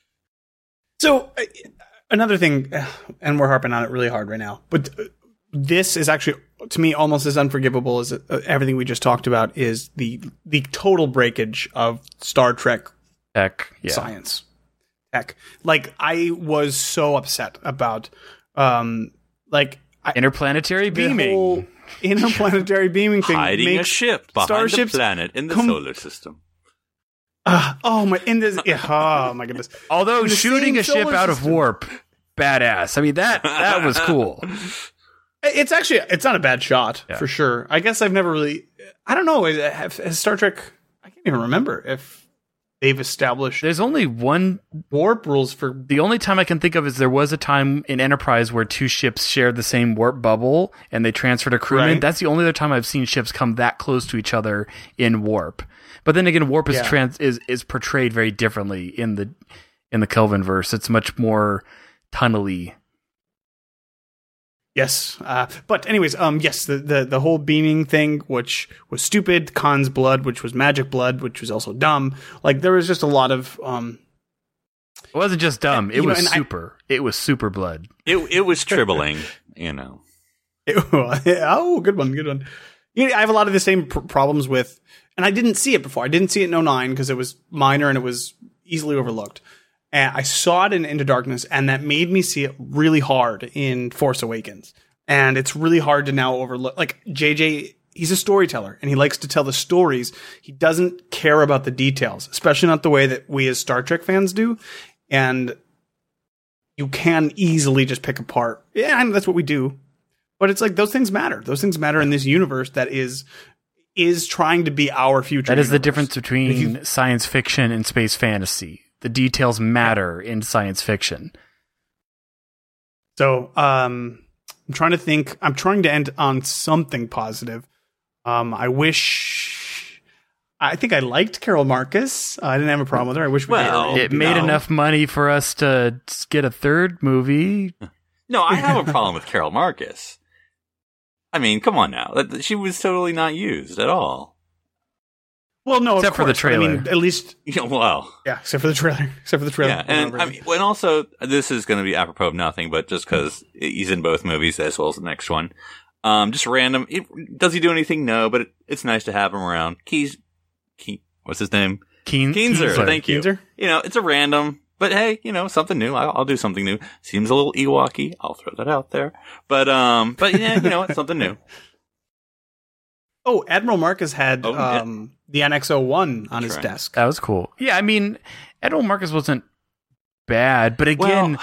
So, another thing, and we're harping on it really hard right now, but this is actually, to me, almost as unforgivable as everything we just talked about, is the total breakage of Star Trek science. Tech. Like, I was so upset about, interplanetary beaming. Interplanetary beaming thing. Hiding a ship behind the planet in the solar system. Oh my goodness. Although shooting a ship out of warp, badass. That was cool. It's not a bad shot, for sure. I guess I've never really, I don't know, has Star Trek, I can't even remember if they've established. There's only one warp rules for. The only time I can think of is there was a time in Enterprise where two ships shared the same warp bubble and they transferred a crewman. Right. That's the only other time I've seen ships come that close to each other in warp. But then again, warp is portrayed very differently in the Kelvinverse. It's much more tunnely. Yes, but anyways, yes, the whole beaming thing, which was stupid, Khan's blood, which was magic blood, which was also dumb. Like, there was just a lot of. It wasn't just dumb; it was super. It was super blood. It was tribling, Oh, good one. I have a lot of the same problems with, and I didn't see it before. I didn't see it in 09 because it was minor and it was easily overlooked. And I saw it in Into Darkness, and that made me see it really hard in Force Awakens. And it's really hard to now overlook. Like, JJ, he's a storyteller, and he likes to tell the stories. He doesn't care about the details, especially not the way that we as Star Trek fans do. And you can easily just pick apart. Yeah, I know that's what we do. But it's like, those things matter. Those things matter in this universe that is trying to be our future. That is universe. The difference between science fiction and space fantasy. The details matter in science fiction. So, I'm trying to think. I'm trying to end on something positive. I think I liked Carol Marcus. I didn't have a problem with her. I wish it made enough money for us to get a third movie. No, I have a problem with Carol Marcus. Come on now. She was totally not used at all. Well, no, except for the trailer. At least, well, yeah, except for the trailer. Yeah, and and also this is going to be apropos of nothing, but just because he's in both movies as well as the next one, just random. Does he do anything? No, but it's nice to have him around. What's his name? Keenser. Thank you. Keenser? It's a random. But hey, something new. I'll do something new. Seems a little Ewok-y. I'll throw that out there. But yeah, it's something new. Oh, Admiral Marcus had the NX-01 on his desk. That was cool. Yeah, Admiral Marcus wasn't bad, but again,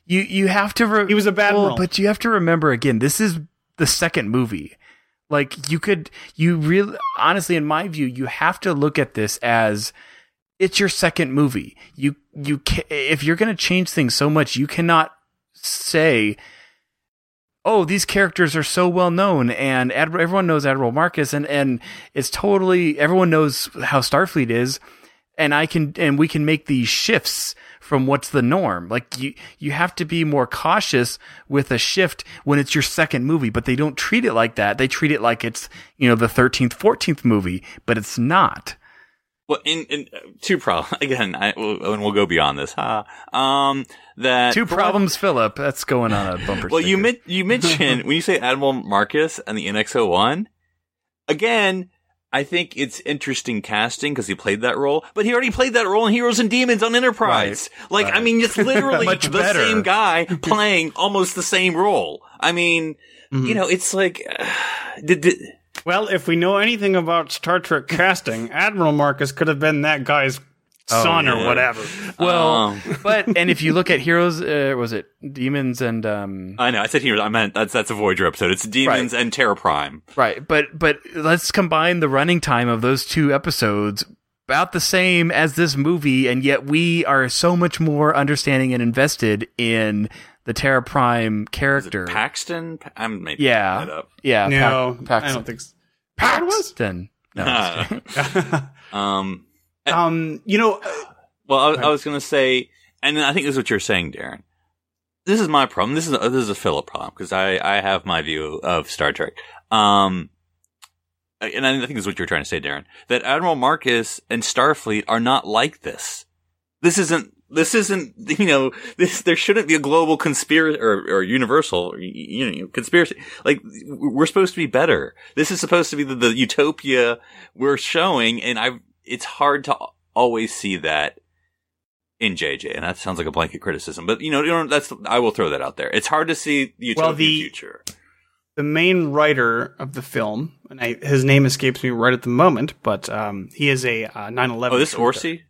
You have to. He was a bad role. But you have to remember again. This is the second movie. Like you really, honestly, in my view, you have to look at this as it's your second movie. If you're going to change things so much, you cannot say, oh, these characters are so well known and everyone knows Admiral Marcus and it's totally, everyone knows how Starfleet is and we can make these shifts from what's the norm. Like you have to be more cautious with a shift when it's your second movie, but they don't treat it like that. They treat it like it's, the 13th, 14th movie, but it's not. Well, in two problems again, and we'll go beyond this. That two problems, Philip. That's going on a bumper. Well, sticker. you mentioned when you say Admiral Marcus and the NX-01. Again, I think it's interesting casting because he played that role, but he already played that role in Heroes and Demons on Enterprise. Right. I mean, it's literally Much the better. same guy playing almost the same role. I mean, it's like, Well, if we know anything about Star Trek casting, Admiral Marcus could have been that guy's son or whatever. Well, and if you look at Heroes, was it Demons and I know I said Heroes. I meant that's a Voyager episode. It's Demons and Terra Prime. Right, but let's combine the running time of those two episodes about the same as this movie, and yet we are so much more understanding and invested in the Terra Prime character. Is it Paxton? I'm making Yeah. that up. Yeah, No, Paxton. I don't think so. Paxton. No, I'm just kidding. Well, I was going to say, and I think this is what you're saying, Darren. This is my problem. This is a Philip problem because I have my view of Star Trek. And I think this is what you're trying to say, Darren. That Admiral Marcus and Starfleet are not like this. This isn't. There shouldn't be a global conspiracy or universal, conspiracy. Like, we're supposed to be better. This is supposed to be the utopia we're showing, and it's hard to always see that in JJ, and that sounds like a blanket criticism, but I will throw that out there. It's hard to see the utopia future. The main writer of the film, and his name escapes me right at the moment, but he is a 9/11. Oh, this Orsi?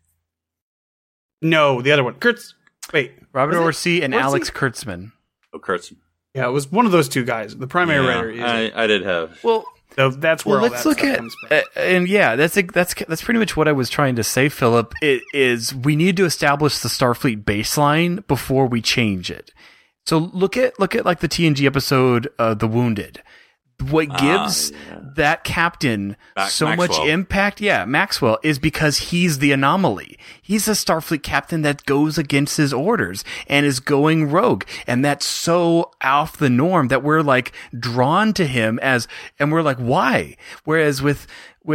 No, the other one. Robert Was it Orsi and Orsi? Alex Kurtzman. Oh, Kurtzman. Yeah, it was one of those two guys. The primary writer is. I did have. Well, So that's where all let's that look stuff at comes from. and yeah, that's pretty much what I was trying to say, Philip. It is we need to establish the Starfleet baseline before we change it. So look at like the TNG episode, The Wounded. What gives that captain so Maxwell. much impact, Maxwell, is because he's the anomaly. He's a Starfleet captain that goes against his orders and is going rogue. And that's so off the norm that we're like drawn to him and we're like, why? Whereas with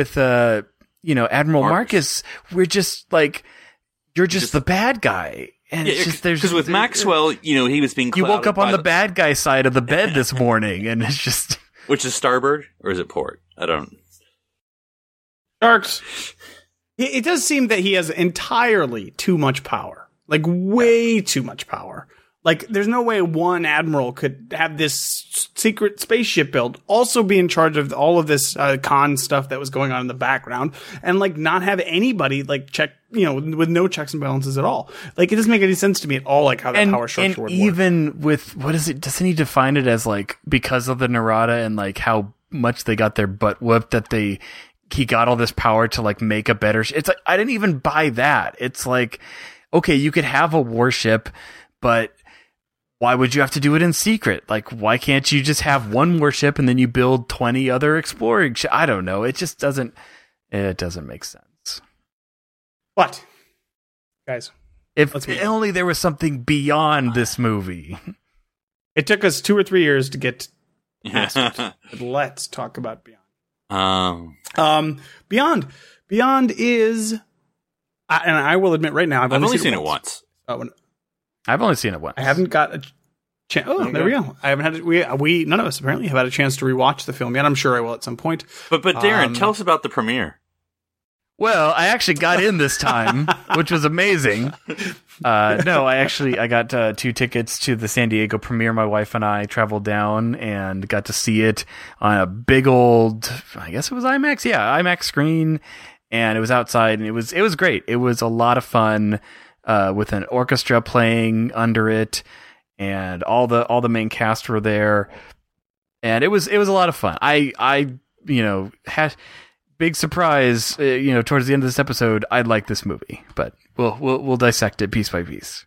Admiral Marcus, we're just like, you're just the bad guy. And it's just, because with Maxwell, he was being you woke clouded up on by the bad guy side of the bed this morning and it's just... Which is starboard or is it port? I don't. Sharks. It does seem that he has entirely too much power. Like, way too much power. Like, there's no way one admiral could have this secret spaceship built, also be in charge of all of this con stuff that was going on in the background, and, like, not have anybody, like, check, with no checks and balances at all. Like, it doesn't make any sense to me at all, like, how that power structure would work. And even with, what is it, doesn't he define it as, like, because of the Narada and, like, how much they got their butt whooped that he got all this power to, like, make a better, it's like, I didn't even buy that. It's like, okay, you could have a warship, but why would you have to do it in secret? Like, why can't you just have one warship and then you build 20 other exploring I don't know. It just doesn't make sense. But, guys, If let's move on. only there was something beyond this movie. It took us 2 or 3 years to get but let's talk about Beyond. Beyond is, and I will admit right now, I've only seen it once. I've only seen it once. I haven't got a chance. Oh, there we go. I haven't had we none of us apparently have had a chance to rewatch the film yet. I'm sure I will at some point. But Darren, tell us about the premiere. Well, I actually got in this time, which was amazing. No, I got 2 tickets to the San Diego premiere. My wife and I traveled down and got to see it on a big old, I guess it was IMAX. Yeah, IMAX screen. And it was outside and it was great. It was a lot of fun, with an orchestra playing under it. and all the main cast were there, and it was a lot of fun. I had big surprise. Towards the end of this episode, I like this movie, but we'll dissect it piece by piece.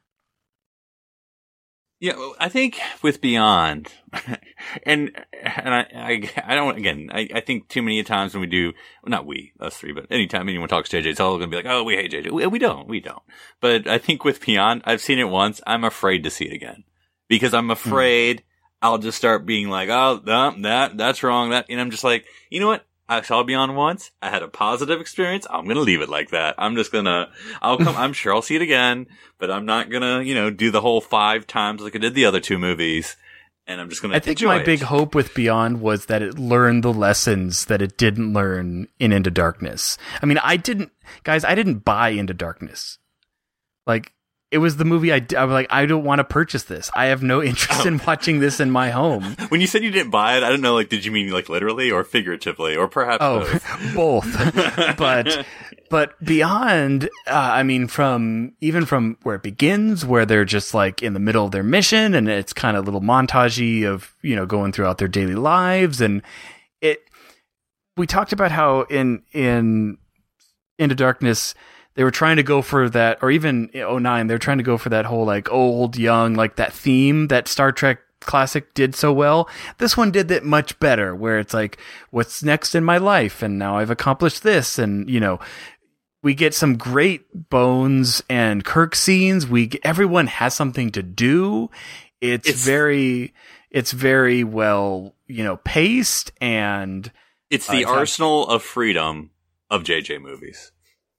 Yeah, I think with Beyond, and I don't, again, I think too many times when we do, well, not we, us three, but anytime anyone talks JJ, it's all going to be like, oh, we hate JJ. We don't. But I think with Beyond, I've seen it once. I'm afraid to see it again because I'm afraid I'll just start being like, oh, that's wrong. And I'm just like, you know what? I saw Beyond once. I had a positive experience. I'm going to leave it like that. I'm sure I'll see it again, but I'm not going to, do the whole 5 times like I did the other 2 movies. And I'm just going to enjoy it. I think my big hope with Beyond was that it learned the lessons that it didn't learn in Into Darkness. I mean, I didn't buy Into Darkness. Like, it was the movie I was like, I don't want to purchase this. I have no interest in watching this in my home. When you said you didn't buy it, I don't know, like, did you mean like literally or figuratively or perhaps both? But Beyond, from where it begins, where they're just like in the middle of their mission and it's kind of a little montagey of, going throughout their daily lives. And we talked about how in Into Darkness, they were trying to go for that, or even 09, they were trying to go for that whole like old, young, like that theme that Star Trek Classic did so well. This one did that much better, where it's like, what's next in my life? And now I've accomplished this. And, we get some great Bones and Kirk scenes. Everyone has something to do. It's very well, paced, and it's the arsenal of freedom of JJ movies.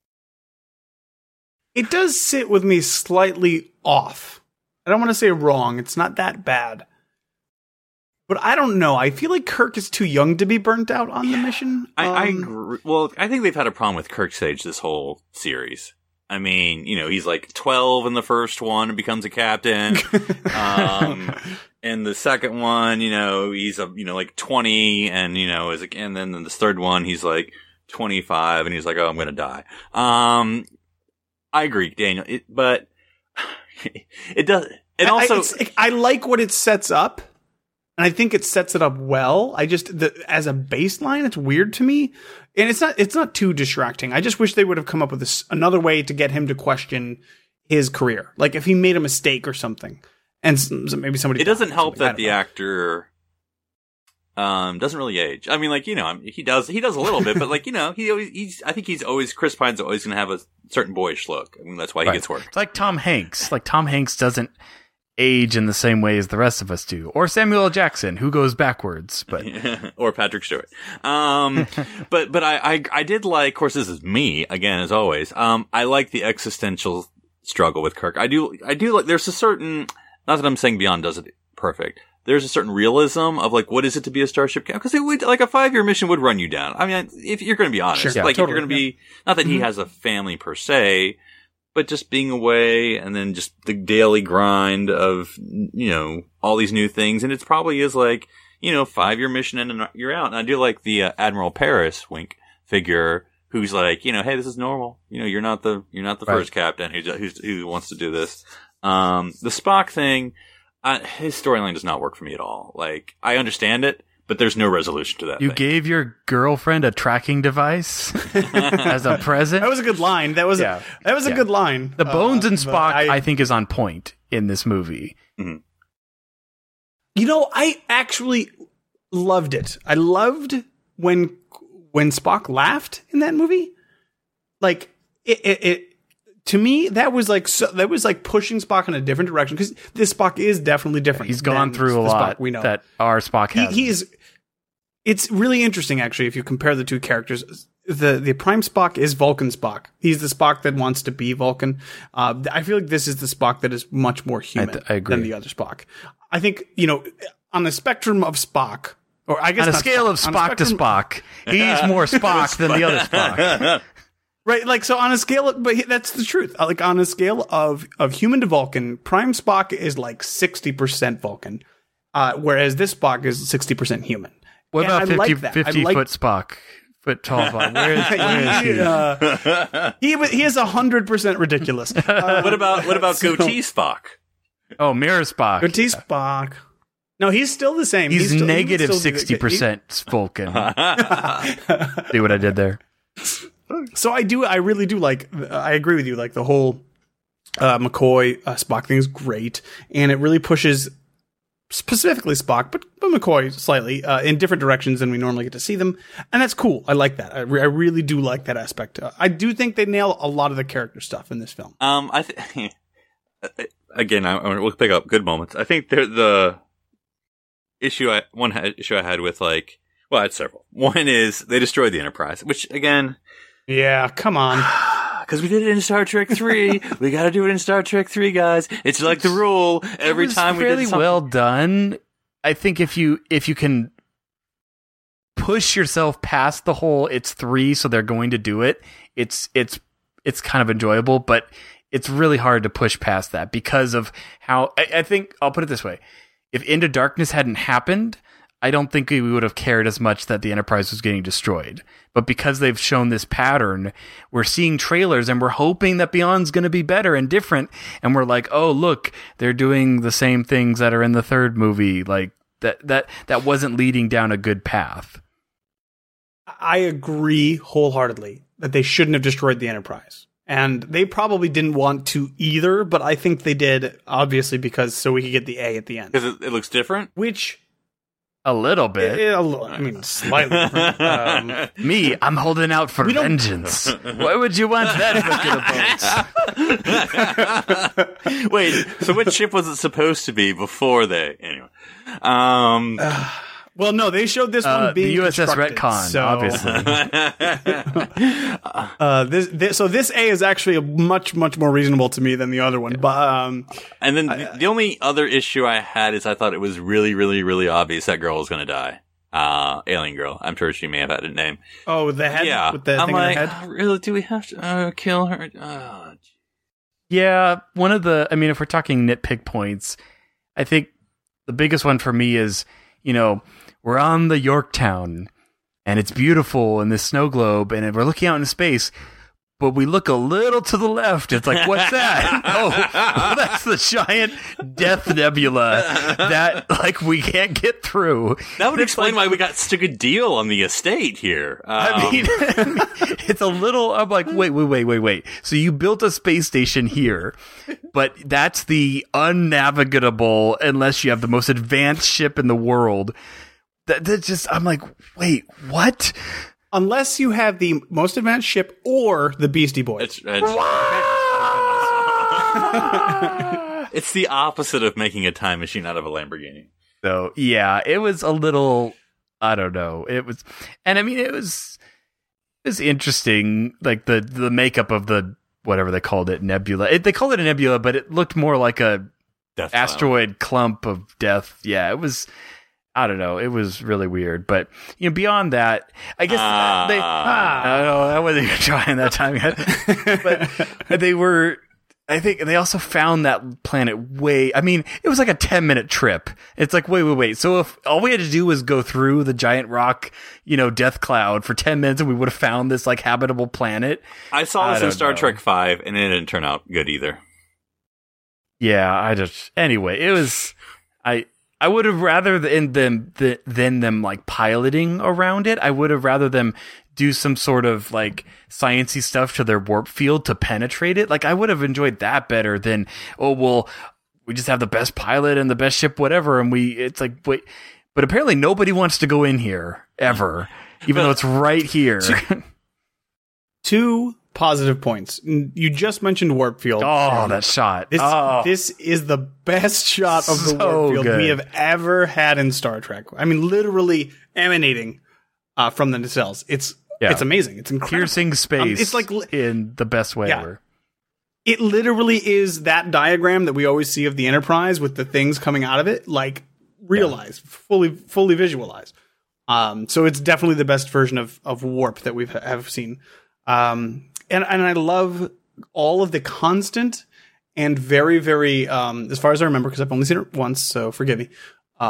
It does sit with me slightly off. I don't want to say wrong. It's not that bad. But I don't know. I feel like Kirk is too young to be burnt out on the mission. I agree. Well, I think they've had a problem with Kirk's age this whole series. I mean, he's like 12 in the first one and becomes a captain. In the second one, he's like 20 and, and then in this third one, he's like 25 and he's like, oh, I'm going to die. I agree, Daniel, but it does. And also, I like what it sets up, and I think it sets it up well. I just, as a baseline, it's weird to me, and it's not too distracting. I just wish they would have come up with another way to get him to question his career, like if he made a mistake or something, and maybe somebody. It doesn't help that the actor doesn't really age. I mean, like, he does a little bit, but like, I think he's always, Chris Pine's always going to have a certain boyish look. I mean, that's why he gets work. It's like Tom Hanks. Like, Tom Hanks doesn't age in the same way as the rest of us do. Or Samuel L. Jackson, who goes backwards, but. Or Patrick Stewart. But I did like, of course, this is me, again, as always. I like the existential struggle with Kirk. I do like, there's a certain, not that I'm saying Beyond does it perfect. There's a certain realism of like, what is it to be a starship captain? Because it would, like, a 5-year mission would run you down. I mean, if you're going to be honest, sure, like, totally, if you're going to be, not that he has a family per se, but just being away and then just the daily grind of, all these new things. And it probably is like, 5-year mission and you're out. And I do like the Admiral Paris figure who's like, hey, this is normal. You're not the first captain who wants to do this. The Spock thing, his storyline does not work for me at all. Like, I understand it, but there's no resolution to that. You gave your girlfriend a tracking device as a present? That was a good line. That was a good line. The Bones and Spock, I think, is on point in this movie. Mm-hmm. I actually loved it. I loved when Spock laughed in that movie. Like, it to me, that was like pushing Spock in a different direction, because this Spock is definitely different. He's gone through a lot we know that our Spock has. It's really interesting, actually, if you compare the two characters. The Prime Spock is Vulcan Spock. He's the Spock that wants to be Vulcan. I feel like this is the Spock that is much more human than the other Spock. I think, on the spectrum of Spock, or I guess on a scale of Spock to Spock, he's more Spock than the other Spock. Right, like, so on a scale, but that's the truth. Like, on a scale of human to Vulcan, Prime Spock is like 60% Vulcan, whereas this Spock is 60% human. What about 50-foot Spock? Foot tall Spock. Where is he? He is 100% ridiculous. What about goatee Spock? Oh, Mirror Spock. Goatee Spock. No, he's still the same. He's still, negative he would still 60% Vulcan. See what I did there? So I really do like, I agree with you, like the whole McCoy Spock thing is great, and it really pushes specifically Spock, but McCoy slightly in different directions than we normally get to see them, and that's cool. I like that. I really do like that aspect. I do think they nail a lot of the character stuff in this film. Again, we'll pick up good moments. I think the one issue I had with I had several. One is they destroyed the Enterprise, which again, yeah, come on. Because we did it in Star Trek 3. We got to do it in Star Trek 3, guys. It's like the rule. Every time we did something. Really well done. I think if you can push yourself past the whole it's 3, so they're going to do it, it's kind of enjoyable, but it's really hard to push past that because of how I think I'll put it this way. If Into Darkness hadn't happened, I don't think we would have cared as much that the Enterprise was getting destroyed. But because they've shown this pattern, we're seeing trailers and we're hoping that Beyond's going to be better and different. And we're like, oh, look, they're doing the same things that are in the third movie. Like that wasn't leading down a good path. I agree wholeheartedly that they shouldn't have destroyed the Enterprise. And they probably didn't want to either, but I think they did, obviously, so we could get the A at the end. Because it looks different? Which... A little bit. I mean, slightly different. Me, I'm holding out for vengeance. Why would you want that bucket of boats? Wait, so which ship was it supposed to be before they... Anyway. Well, no, they showed this one being the USS Retcon, so, obviously. So this A is actually a much more reasonable to me than the other one. But and then the only other issue I had is I thought it was really, really, really obvious that girl was going to die. Alien girl. I'm sure she may have had a name. Oh, with the head? Yeah. With the I'm thing like, in her head? Really? Do we have to kill her? Yeah, one of the... I mean, if we're talking nitpick points, I think the biggest one for me is, we're on the Yorktown, and it's beautiful in this snow globe, and we're looking out into space, but we look a little to the left. It's like, what's that? Oh, that's the giant death nebula that, we can't get through. That would explain why we got such a good deal on the estate here. I mean, it's a little... I'm like, wait. So you built a space station here, but that's the unnavigable unless you have the most advanced ship in the world. That's just... I'm like, wait, what? Unless you have the most advanced ship or the Beastie Boys. It's the opposite of making a time machine out of a Lamborghini. So, yeah, it was a little... I don't know. It was... And, I mean, it was interesting, like, the makeup of the... whatever they called it, nebula. They called it a nebula, but it looked more like a death asteroid clump of death. Yeah, it was... I don't know. It was really weird, but beyond that, I guess I don't know. I wasn't even trying that time yet, but they were. I think they also found that planet I mean, it was like a 10-minute trip. It's like wait. So if all we had to do was go through the giant rock, death cloud for 10 minutes, and we would have found this habitable planet. I saw this in Star Trek 5, and it didn't turn out good either. Yeah, anyway, it was I would have rather than them piloting around it. I would have rather them do some sort of sciencey stuff to their warp field to penetrate it. I would have enjoyed that better than we just have the best pilot and the best ship, whatever. And it's like wait, but apparently nobody wants to go in here ever, even though it's right here. Two positive points. You just mentioned warp field. Oh, that shot. This is the best shot of the warp field we have ever had in Star Trek. I mean, literally emanating from the nacelles. It's amazing. It's incredible. Piercing space. It's in the best way ever. It literally is that diagram that we always see of the Enterprise with the things coming out of it, realized, fully visualized. So it's definitely the best version of warp that we have seen. And I love all of the constant and very, very, as far as I remember, because I've only seen it once, so forgive me,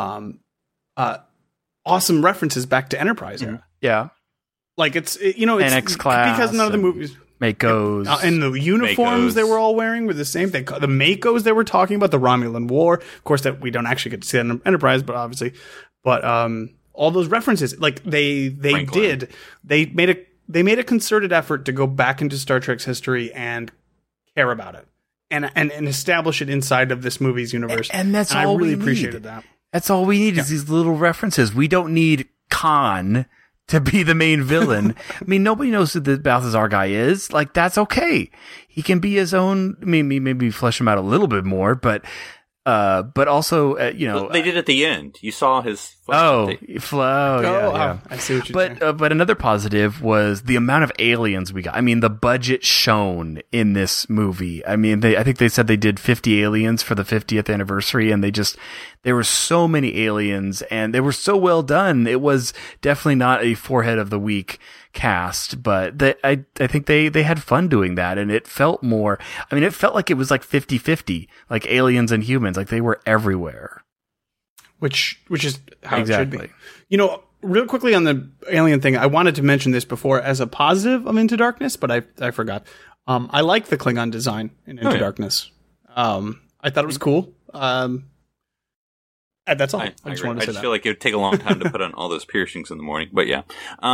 awesome references back to Enterprise era. Yeah. It's NX class. Because none of the movies... Makos. And the uniforms Makos. they were all wearing were the same thing. The Makos they were talking about, the Romulan War. Of course, that we don't actually get to see that in Enterprise, but obviously. But all those references, like they Franklin. made a concerted effort to go back into Star Trek's history and care about it. And establish it inside of this movie's universe. And that's all I really we need. appreciated that. That's all we need is these little references. We don't need Khan to be the main villain. I mean, nobody knows who the Balthazar guy is. Like, that's okay. He can be his own. I mean, maybe flesh him out a little bit more, but also, they did at the end. You saw his. Flow. Yeah. I see what you're saying. But another positive was the amount of aliens we got. I mean, the budget shown in this movie. I mean, I think they said they did 50 aliens for the 50th anniversary, and there were so many aliens, and they were so well done. It was definitely not a forehead of the week cast, but I think they had fun doing that, and it felt more. I mean, it felt like it was like 50-50, like aliens and humans, like they were everywhere. Which is how Exactly. it should be. You know, real quickly on the alien thing, I wanted to mention this before as a positive of Into Darkness, but I forgot. I like the Klingon design in Into Darkness. I thought it was cool. That's all. I just wanted to say I that. feel like it would take a long time to put on all those piercings in the morning, but yeah.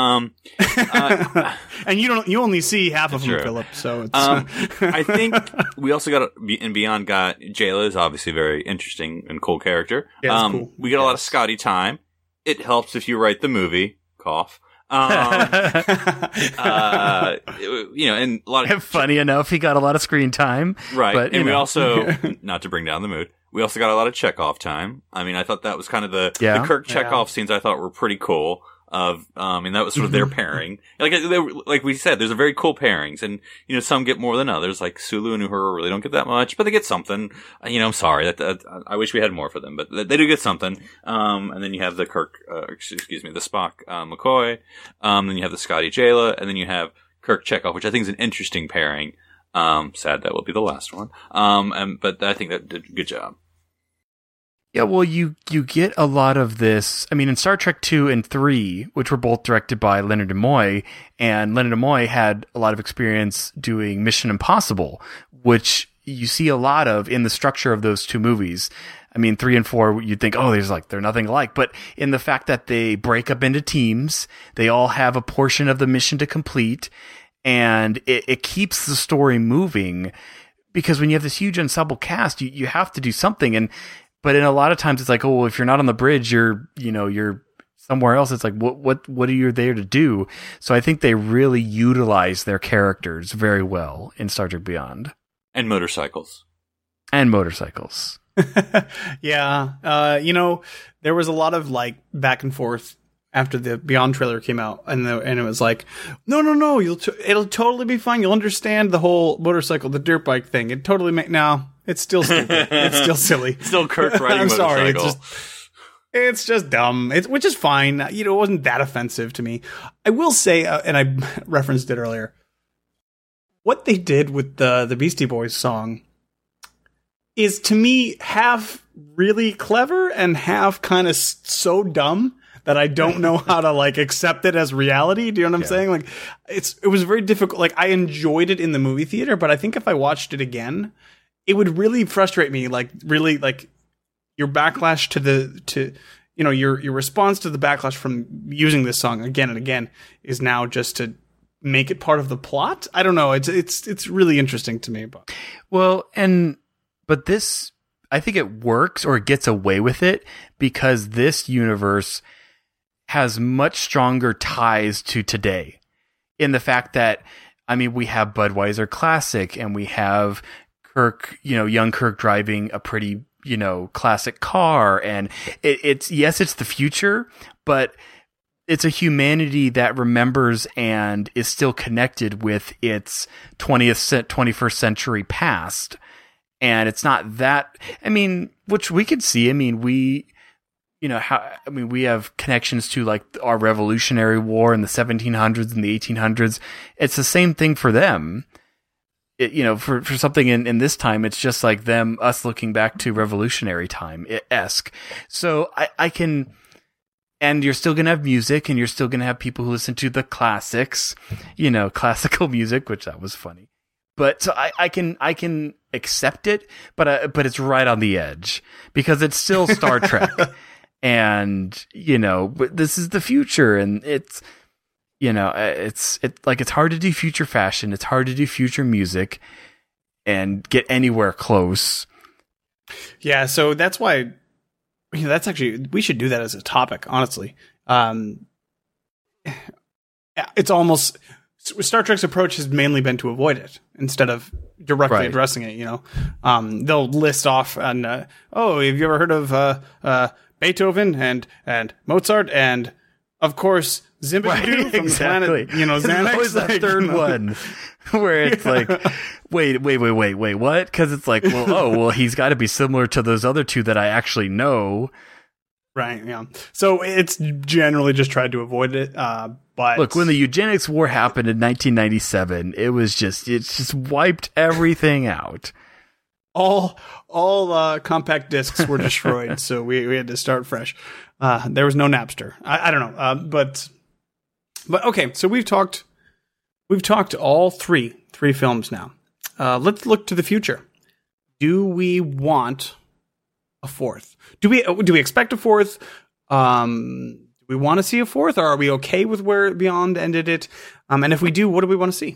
And you only see half of them, true. Philip. So it's I think we also got in Beyond got Jayla is obviously a very interesting and cool character. Yeah, it's cool. We get a lot of Scotty time. It helps if you write the movie. Cough. And a lot of Funny enough, he got a lot of screen time. right, but, and we also not to bring down the mood. We also got a lot of Chekhov time. I mean, I thought that was kind of the Kirk Chekhov scenes. I thought were pretty cool. And that was sort of their pairing. Like we said, there's a very cool pairings, and some get more than others. Like Sulu and Uhura really don't get that much, but they get something. I'm sorry that I wish we had more for them, but they do get something. And then you have the the Spock McCoy. Then you have the Scotty Jayla, and then you have Kirk Chekhov, which I think is an interesting pairing. Sad that will be the last one. But I think that did a good job. Yeah, well, you get a lot of this. I mean, in Star Trek 2 and 3, which were both directed by Leonard Nimoy, and Leonard Nimoy had a lot of experience doing Mission Impossible, which you see a lot of in the structure of those two movies. I mean, 3 and 4, you'd think, they're nothing alike. But in the fact that they break up into teams, they all have a portion of the mission to complete, and it keeps the story moving. Because when you have this huge ensemble cast, you have to do something. But in a lot of times it's like, if you're not on the bridge, you're somewhere else. It's like, what are you there to do? So I think they really utilize their characters very well in Star Trek Beyond. And motorcycles. Yeah. There was a lot of like back and forth after the Beyond trailer came out, and it was like, no, it'll totally be fine. You'll understand the whole motorcycle, the dirt bike thing. It totally no, it's still stupid. It's still silly. Still Kirk riding I'm motorcycle. sorry. It's just dumb. Which is fine. It wasn't that offensive to me. I will say, and I referenced it earlier, what they did with the Beastie Boys song is to me half really clever and half kind of so dumb that I don't know how to like accept it as reality. Do you know what I'm saying? Like it was very difficult. Like I enjoyed it in the movie theater, but I think if I watched it again, it would really frustrate me. Like really like your backlash to your response to the backlash from using this song again and again is now just to make it part of the plot. I don't know. It's really interesting to me. But but this, I think it works or it gets away with it because this universe has much stronger ties to today in the fact that, I mean, we have Budweiser Classic and we have Kirk, young Kirk driving a pretty, classic car. And it's the future, but it's a humanity that remembers and is still connected with its 21st century past. And it's not that, I mean, which we could see. I mean, we have connections to like our Revolutionary War in the 1700s and the 1800s. It's the same thing for them. For something in this time, it's just like us looking back to Revolutionary time esque. So I can, and you're still going to have music, and you're still going to have people who listen to the classics, classical music, which that was funny. But so I can accept it, but it's right on the edge because it's still Star Trek, and but this is the future, and it's it's hard to do future fashion, it's hard to do future music, and get anywhere close. Yeah, so that's why. That's actually, we should do that as a topic, honestly. It's almost, Star Trek's approach has mainly been to avoid it instead of directly addressing it, They'll list off, and, have you ever heard of Beethoven and Mozart and, of course, Zimbabwe from the planet, Xanax? Always that third one where it's like, wait, what? Because it's like, he's got to be similar to those other two that I actually know. Right, yeah. So it's generally just tried to avoid it. But look, when the eugenics war happened in 1997, it just wiped everything out. All compact discs were destroyed, so we had to start fresh. There was no Napster. I don't know, but okay. So we've talked all three films now. Let's look to the future. Do we want a fourth? Do we expect a fourth? Do we want to see a fourth, or are we okay with where Beyond ended it? And if we do, what do we want to see?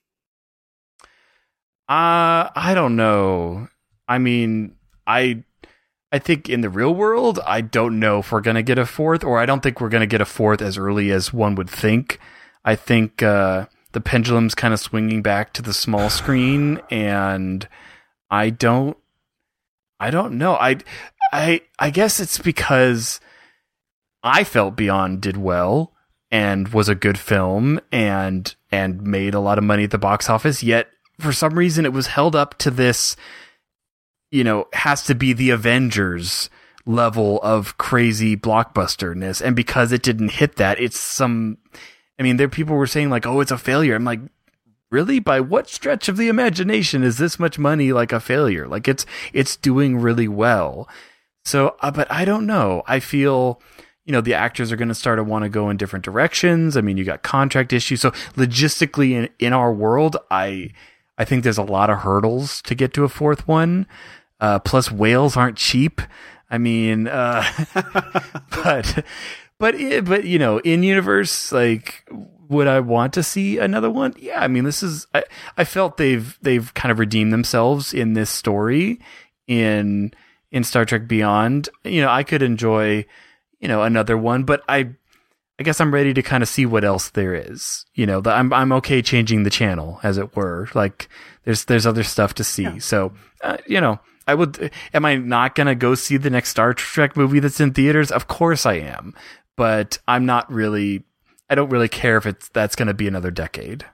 I don't know. I mean, I think in the real world, I don't know if we're going to get a fourth, or I don't think we're going to get a fourth as early as one would think. I think the pendulum's kind of swinging back to the small screen, and I don't know. I guess it's because I felt Beyond did well and was a good film and made a lot of money at the box office, yet for some reason it was held up to this, has to be the Avengers level of crazy blockbusterness. And because it didn't hit that, there people were saying like, oh, it's a failure. I'm like, really? By what stretch of the imagination is this much money like a failure? Like it's doing really well. So, but I don't know. I feel, the actors are going to start to want to go in different directions. I mean, you got contract issues. So logistically in our world, I think there's a lot of hurdles to get to a fourth one. Plus whales aren't cheap. I mean, but in universe, like, would I want to see another one? Yeah. I mean, I felt they've kind of redeemed themselves in this story in Star Trek Beyond. I could enjoy, another one, but I guess I'm ready to kind of see what else there is. I'm okay changing the channel, as it were. Like there's other stuff to see. Yeah. So, I would. Am I not going to go see the next Star Trek movie that's in theaters? Of course I am, but I'm not really. I don't really care if that's going to be another decade.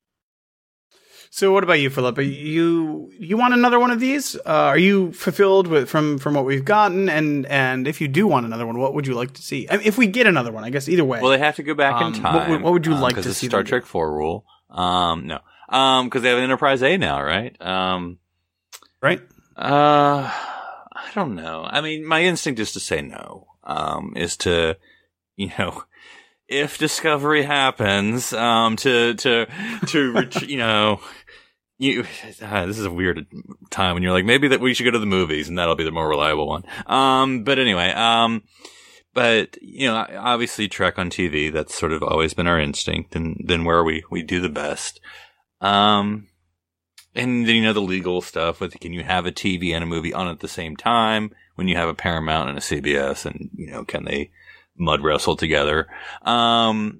So what about you, Philip? You want another one of these? Are you fulfilled from what we've gotten? And if you do want another one, what would you like to see? I mean, if we get another one, I guess either way. Well, they have to go back in time. What would you like to see? Because it's Star Trek 4 rule. No. Because they have Enterprise A now, right? Right. I don't know. I mean, my instinct is to say no. Is to, if Discovery happens, this is a weird time when you're like, maybe that we should go to the movies and that'll be the more reliable one. But anyway, obviously Trek on TV, that's sort of always been our instinct, and then where we do the best. And then, the legal stuff with, can you have a TV and a movie on at the same time when you have a Paramount and a CBS, and, can they mud wrestle together? I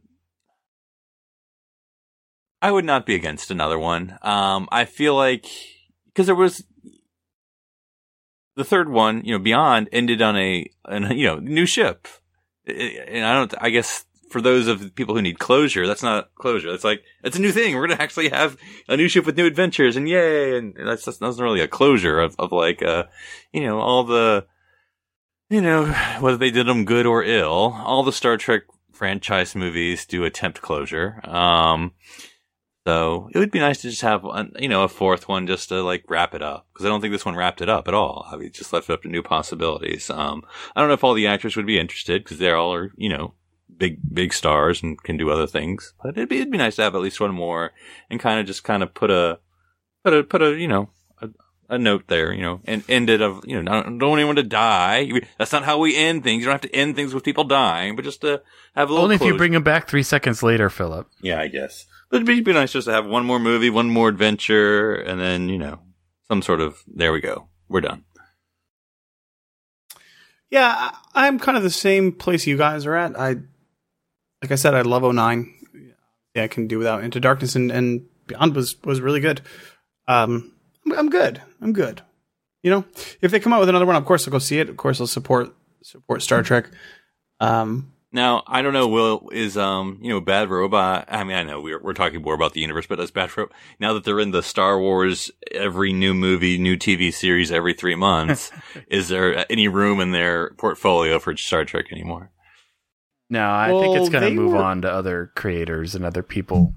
would not be against another one. I feel like, because there was the third one, Beyond ended on a new ship. And I guess for those of people who need closure, that's not closure. It's like, it's a new thing. We're going to actually have a new ship with new adventures, and yay. And that's not really a closure of like, all the, whether they did them good or ill. All the Star Trek franchise movies do attempt closure. Some So it would be nice to just have a fourth one just to like wrap it up, because I don't think this one wrapped it up at all. I mean, just left it up to new possibilities. I don't know if all the actors would be interested, because they all are big stars and can do other things. But it'd be nice to have at least one more and kind of put a note there, and end it of, don't want anyone to die. That's not how we end things. You don't have to end things with people dying, but just to have a little Only closure. if you bring them back 3 seconds later, Philip. Yeah, I guess. But it'd be nice just to have one more movie, one more adventure, and then, some sort of, there we go. We're done. Yeah, I'm kind of the same place you guys are at. Like I said, I love 09. Yeah, I can do without Into Darkness, and Beyond was really good. I'm good. If they come out with another one, of course I'll go see it. Of course I'll support Star Trek. Now, I don't know, Will, is, Bad Robot, I mean, I know we're talking more about the universe, but as Bad Robot, now that they're in the Star Wars, every new movie, new TV series every 3 months, is there any room in their portfolio for Star Trek anymore? No, I think it's going to move on to other creators and other people.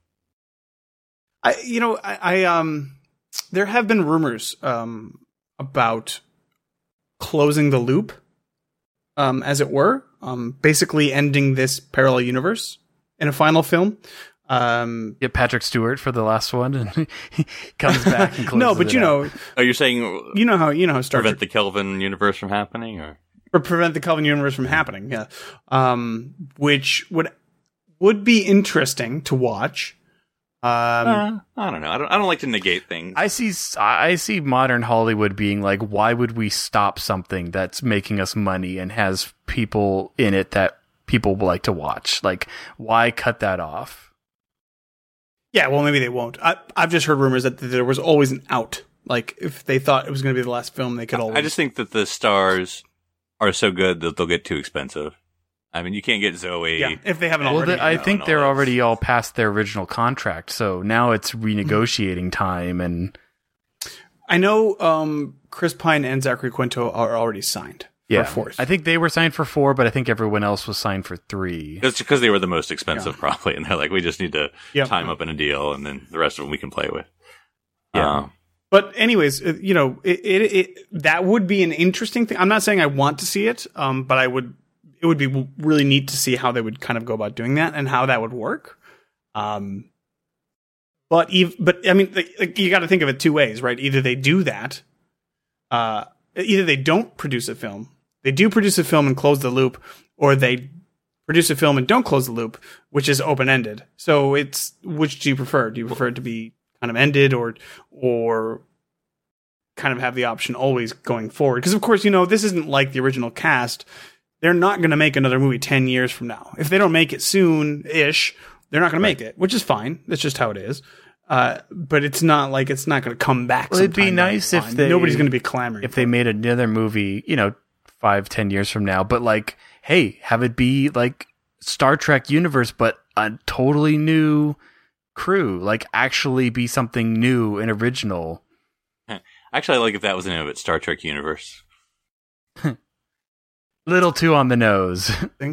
There have been rumors about closing the loop, as it were, basically ending this parallel universe in a final film. Get Patrick Stewart for the last one, and he comes back and closes no, but it out. Are you saying how Star prevent Trek the Kelvin universe from happening, or prevent the Kelvin universe from happening? Yeah, which would be interesting to watch. I don't know. I don't like to negate things. I see modern Hollywood being like, why would we stop something that's making us money and has people in it that people like to watch? Like, why cut that off? Yeah, well, maybe they won't. I've just heard rumors that there was always an out. Like, if they thought it was going to be the last film, they could always... I just think that the stars are so good that they'll get too expensive. I mean, you can't get Zoe. Yeah, if they haven't already. Well, I think they're already all past their original contract, so now it's renegotiating time. And I know Chris Pine and Zachary Quinto are already signed for fourth. I think they were signed for 4, but I think everyone else was signed for 3. That's because they were the most expensive, probably, and they're like, we just need to time up in a deal, and then the rest of them we can play with. Yeah. But anyways, that would be an interesting thing. I'm not saying I want to see it, but it would be really neat to see how they would kind of go about doing that and how that would work. But I mean, like, you got to think of it two ways, right? Either they do that, either they don't produce a film, they do produce a film and close the loop, or they produce a film and don't close the loop, which is open ended. So which do you prefer? Do you prefer it to be kind of ended, or kind of have the option always going forward? Because of course, this isn't like the original cast. They're not going to make another movie 10 years from now. If they don't make it soon-ish, they're not going to make it, which is fine. That's just how it is. But it's not like it's not going to come back. Well, it'd be nice if nobody's going to be clamoring. If they made another movie, 5-10 years from now, but like, hey, have it be like Star Trek universe, but a totally new crew, like actually be something new and original. Actually, I like if that was the name of it, Star Trek universe. Little too on the nose.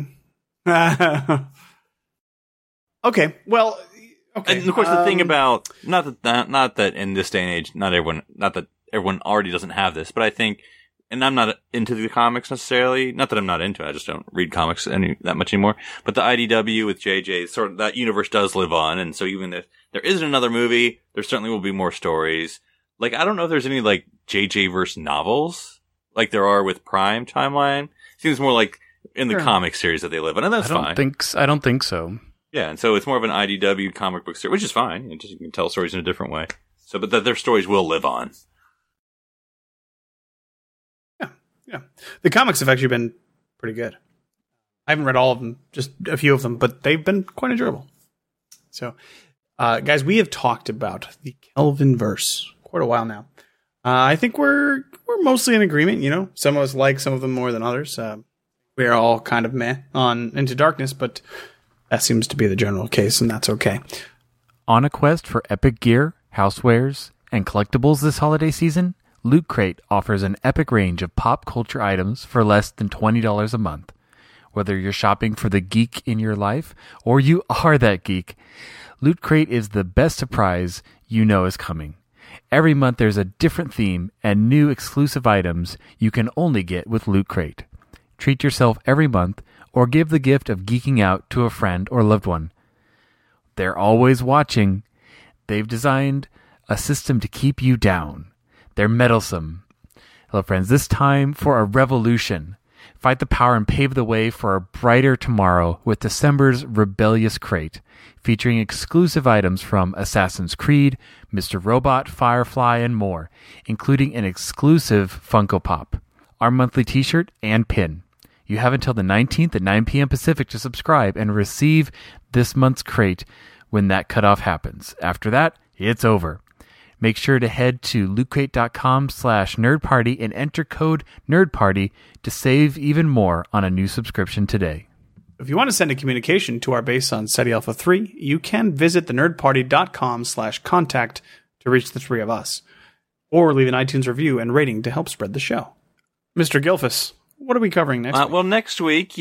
Okay, well, okay. And of course, the thing about not that in this day and age, not that everyone already doesn't have this, but I think, and I'm not into the comics necessarily. Not that I'm not into it, I just don't read comics that much anymore. But the IDW with JJ, sort of that universe does live on, and so even if there isn't another movie, there certainly will be more stories. Like, I don't know if there's any like JJ verse novels like there are with Prime Timeline. Seems more like in the comic series that they live in, and that's fine. I don't think so. Yeah, and so it's more of an IDW comic book series, which is fine. You can tell stories in a different way. So, but their stories will live on. Yeah. The comics have actually been pretty good. I haven't read all of them, just a few of them, but they've been quite enjoyable. So, guys, we have talked about the Kelvinverse quite a while now. I think we're mostly in agreement. Some of us like some of them more than others. We're all kind of meh on Into Darkness, but that seems to be the general case, and that's okay. On a quest for epic gear, housewares, and collectibles this holiday season, Loot Crate offers an epic range of pop culture items for less than $20 a month. Whether you're shopping for the geek in your life or you are that geek, Loot Crate is the best surprise you know is coming. Every month there's a different theme and new exclusive items you can only get with Loot Crate. Treat yourself every month or give the gift of geeking out to a friend or loved one. They're always watching. They've designed a system to keep you down. They're meddlesome. Hello, friends. This time for a revolution. Fight the power and pave the way for a brighter tomorrow with December's Rebellious Crate, featuring exclusive items from Assassin's Creed, Mr. Robot, Firefly, and more, including an exclusive Funko Pop, our monthly t-shirt, and pin. You have until the 19th at 9 p.m. Pacific to subscribe and receive this month's crate when that cutoff happens. After that, it's over. Make sure to head to lootcrate.com/nerdparty and enter code NERDPARTY to save even more on a new subscription today. If you want to send a communication to our base on SETI Alpha 3, you can visit thenerdparty.com/contact to reach the three of us, or leave an iTunes review and rating to help spread the show. Mr. Gilfus, what are we covering next week? Well, next week,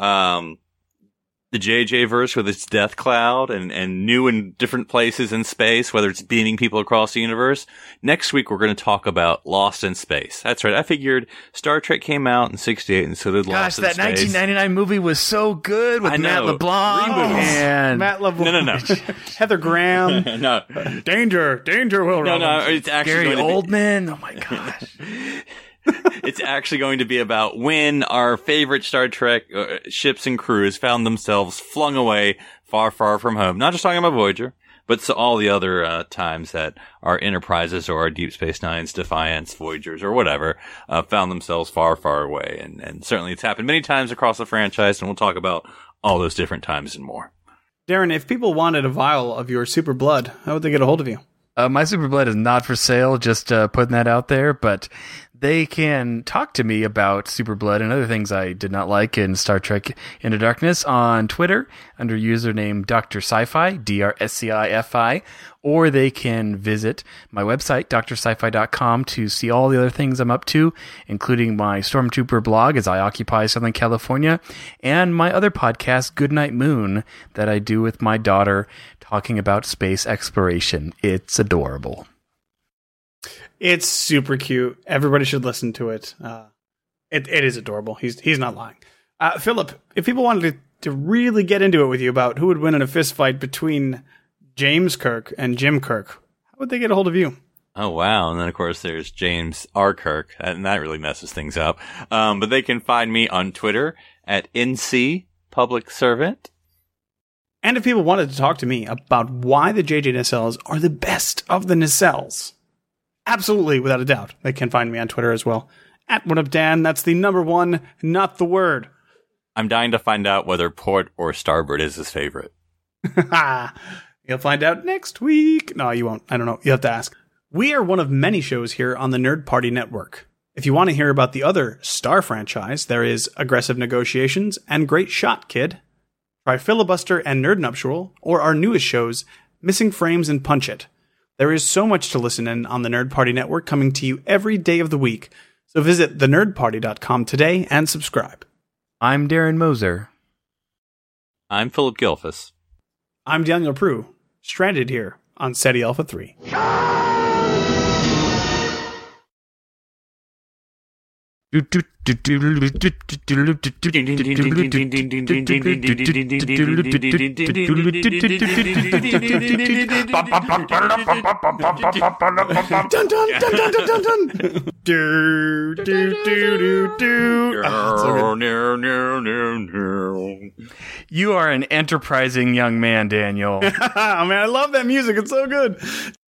the JJ verse with its death cloud and new and different places in space, whether it's beaming people across the universe. Next week, we're going to talk about Lost in Space. That's right. I figured Star Trek came out in 1968 and so did Lost in Space. Gosh, that 1999 movie was so good with Matt LeBlanc. And Matt LeBlanc. No. Heather Graham. No. Danger, Will No, Robbins. it's actually Gary going to be... Oldman. Oh my gosh. It's actually going to be about when our favorite Star Trek ships and crews found themselves flung away far, far from home. Not just talking about Voyager, but all the other times that our Enterprises or our Deep Space Nines, Defiance, Voyagers, or whatever, found themselves far, far away. And certainly it's happened many times across the franchise, and we'll talk about all those different times and more. Darren, if people wanted a vial of your super blood, how would they get a hold of you? My super blood is not for sale, just putting that out there, but they can talk to me about super blood and other things I did not like in Star Trek Into Darkness on Twitter under username Dr. Sci-Fi, DRSCIFI, or they can visit my website, drsci-fi.com, to see all the other things I'm up to, including my Stormtrooper blog as I occupy Southern California, and my other podcast, Goodnight Moon, that I do with my daughter, talking about space exploration. It's adorable. It's super cute. Everybody should listen to it. It is adorable. He's not lying. Philip, if people wanted to really get into it with you about who would win in a fist fight between James Kirk and Jim Kirk, how would they get a hold of you? Oh, wow. And then, of course, there's James R. Kirk, and that really messes things up. But they can find me on Twitter at NC Public Servant. And if people wanted to talk to me about why the JJ nacelles are the best of the nacelles, absolutely, without a doubt, they can find me on Twitter as well. At OneUpDan, that's the number one, not the word. I'm dying to find out whether port or starboard is his favorite. You'll find out next week. No, you won't. I don't know. You have to ask. We are one of many shows here on the Nerd Party Network. If you want to hear about the other Star franchise, there is Aggressive Negotiations and Great Shot, Kid. Try Filibuster and Nerd Nuptial, or our newest shows, Missing Frames and Punch It. There is so much to listen in on the Nerd Party Network coming to you every day of the week. So visit thenerdparty.com today and subscribe. I'm Darren Moser. I'm Philip Gilfus. I'm Daniel Prue, stranded here on SETI Alpha 3. Dun, dun, dun, dun, dun, dun, dun. Do, do, do, do, do. So good. You are an enterprising young man, Daniel. I mean, I love that music. It's so good.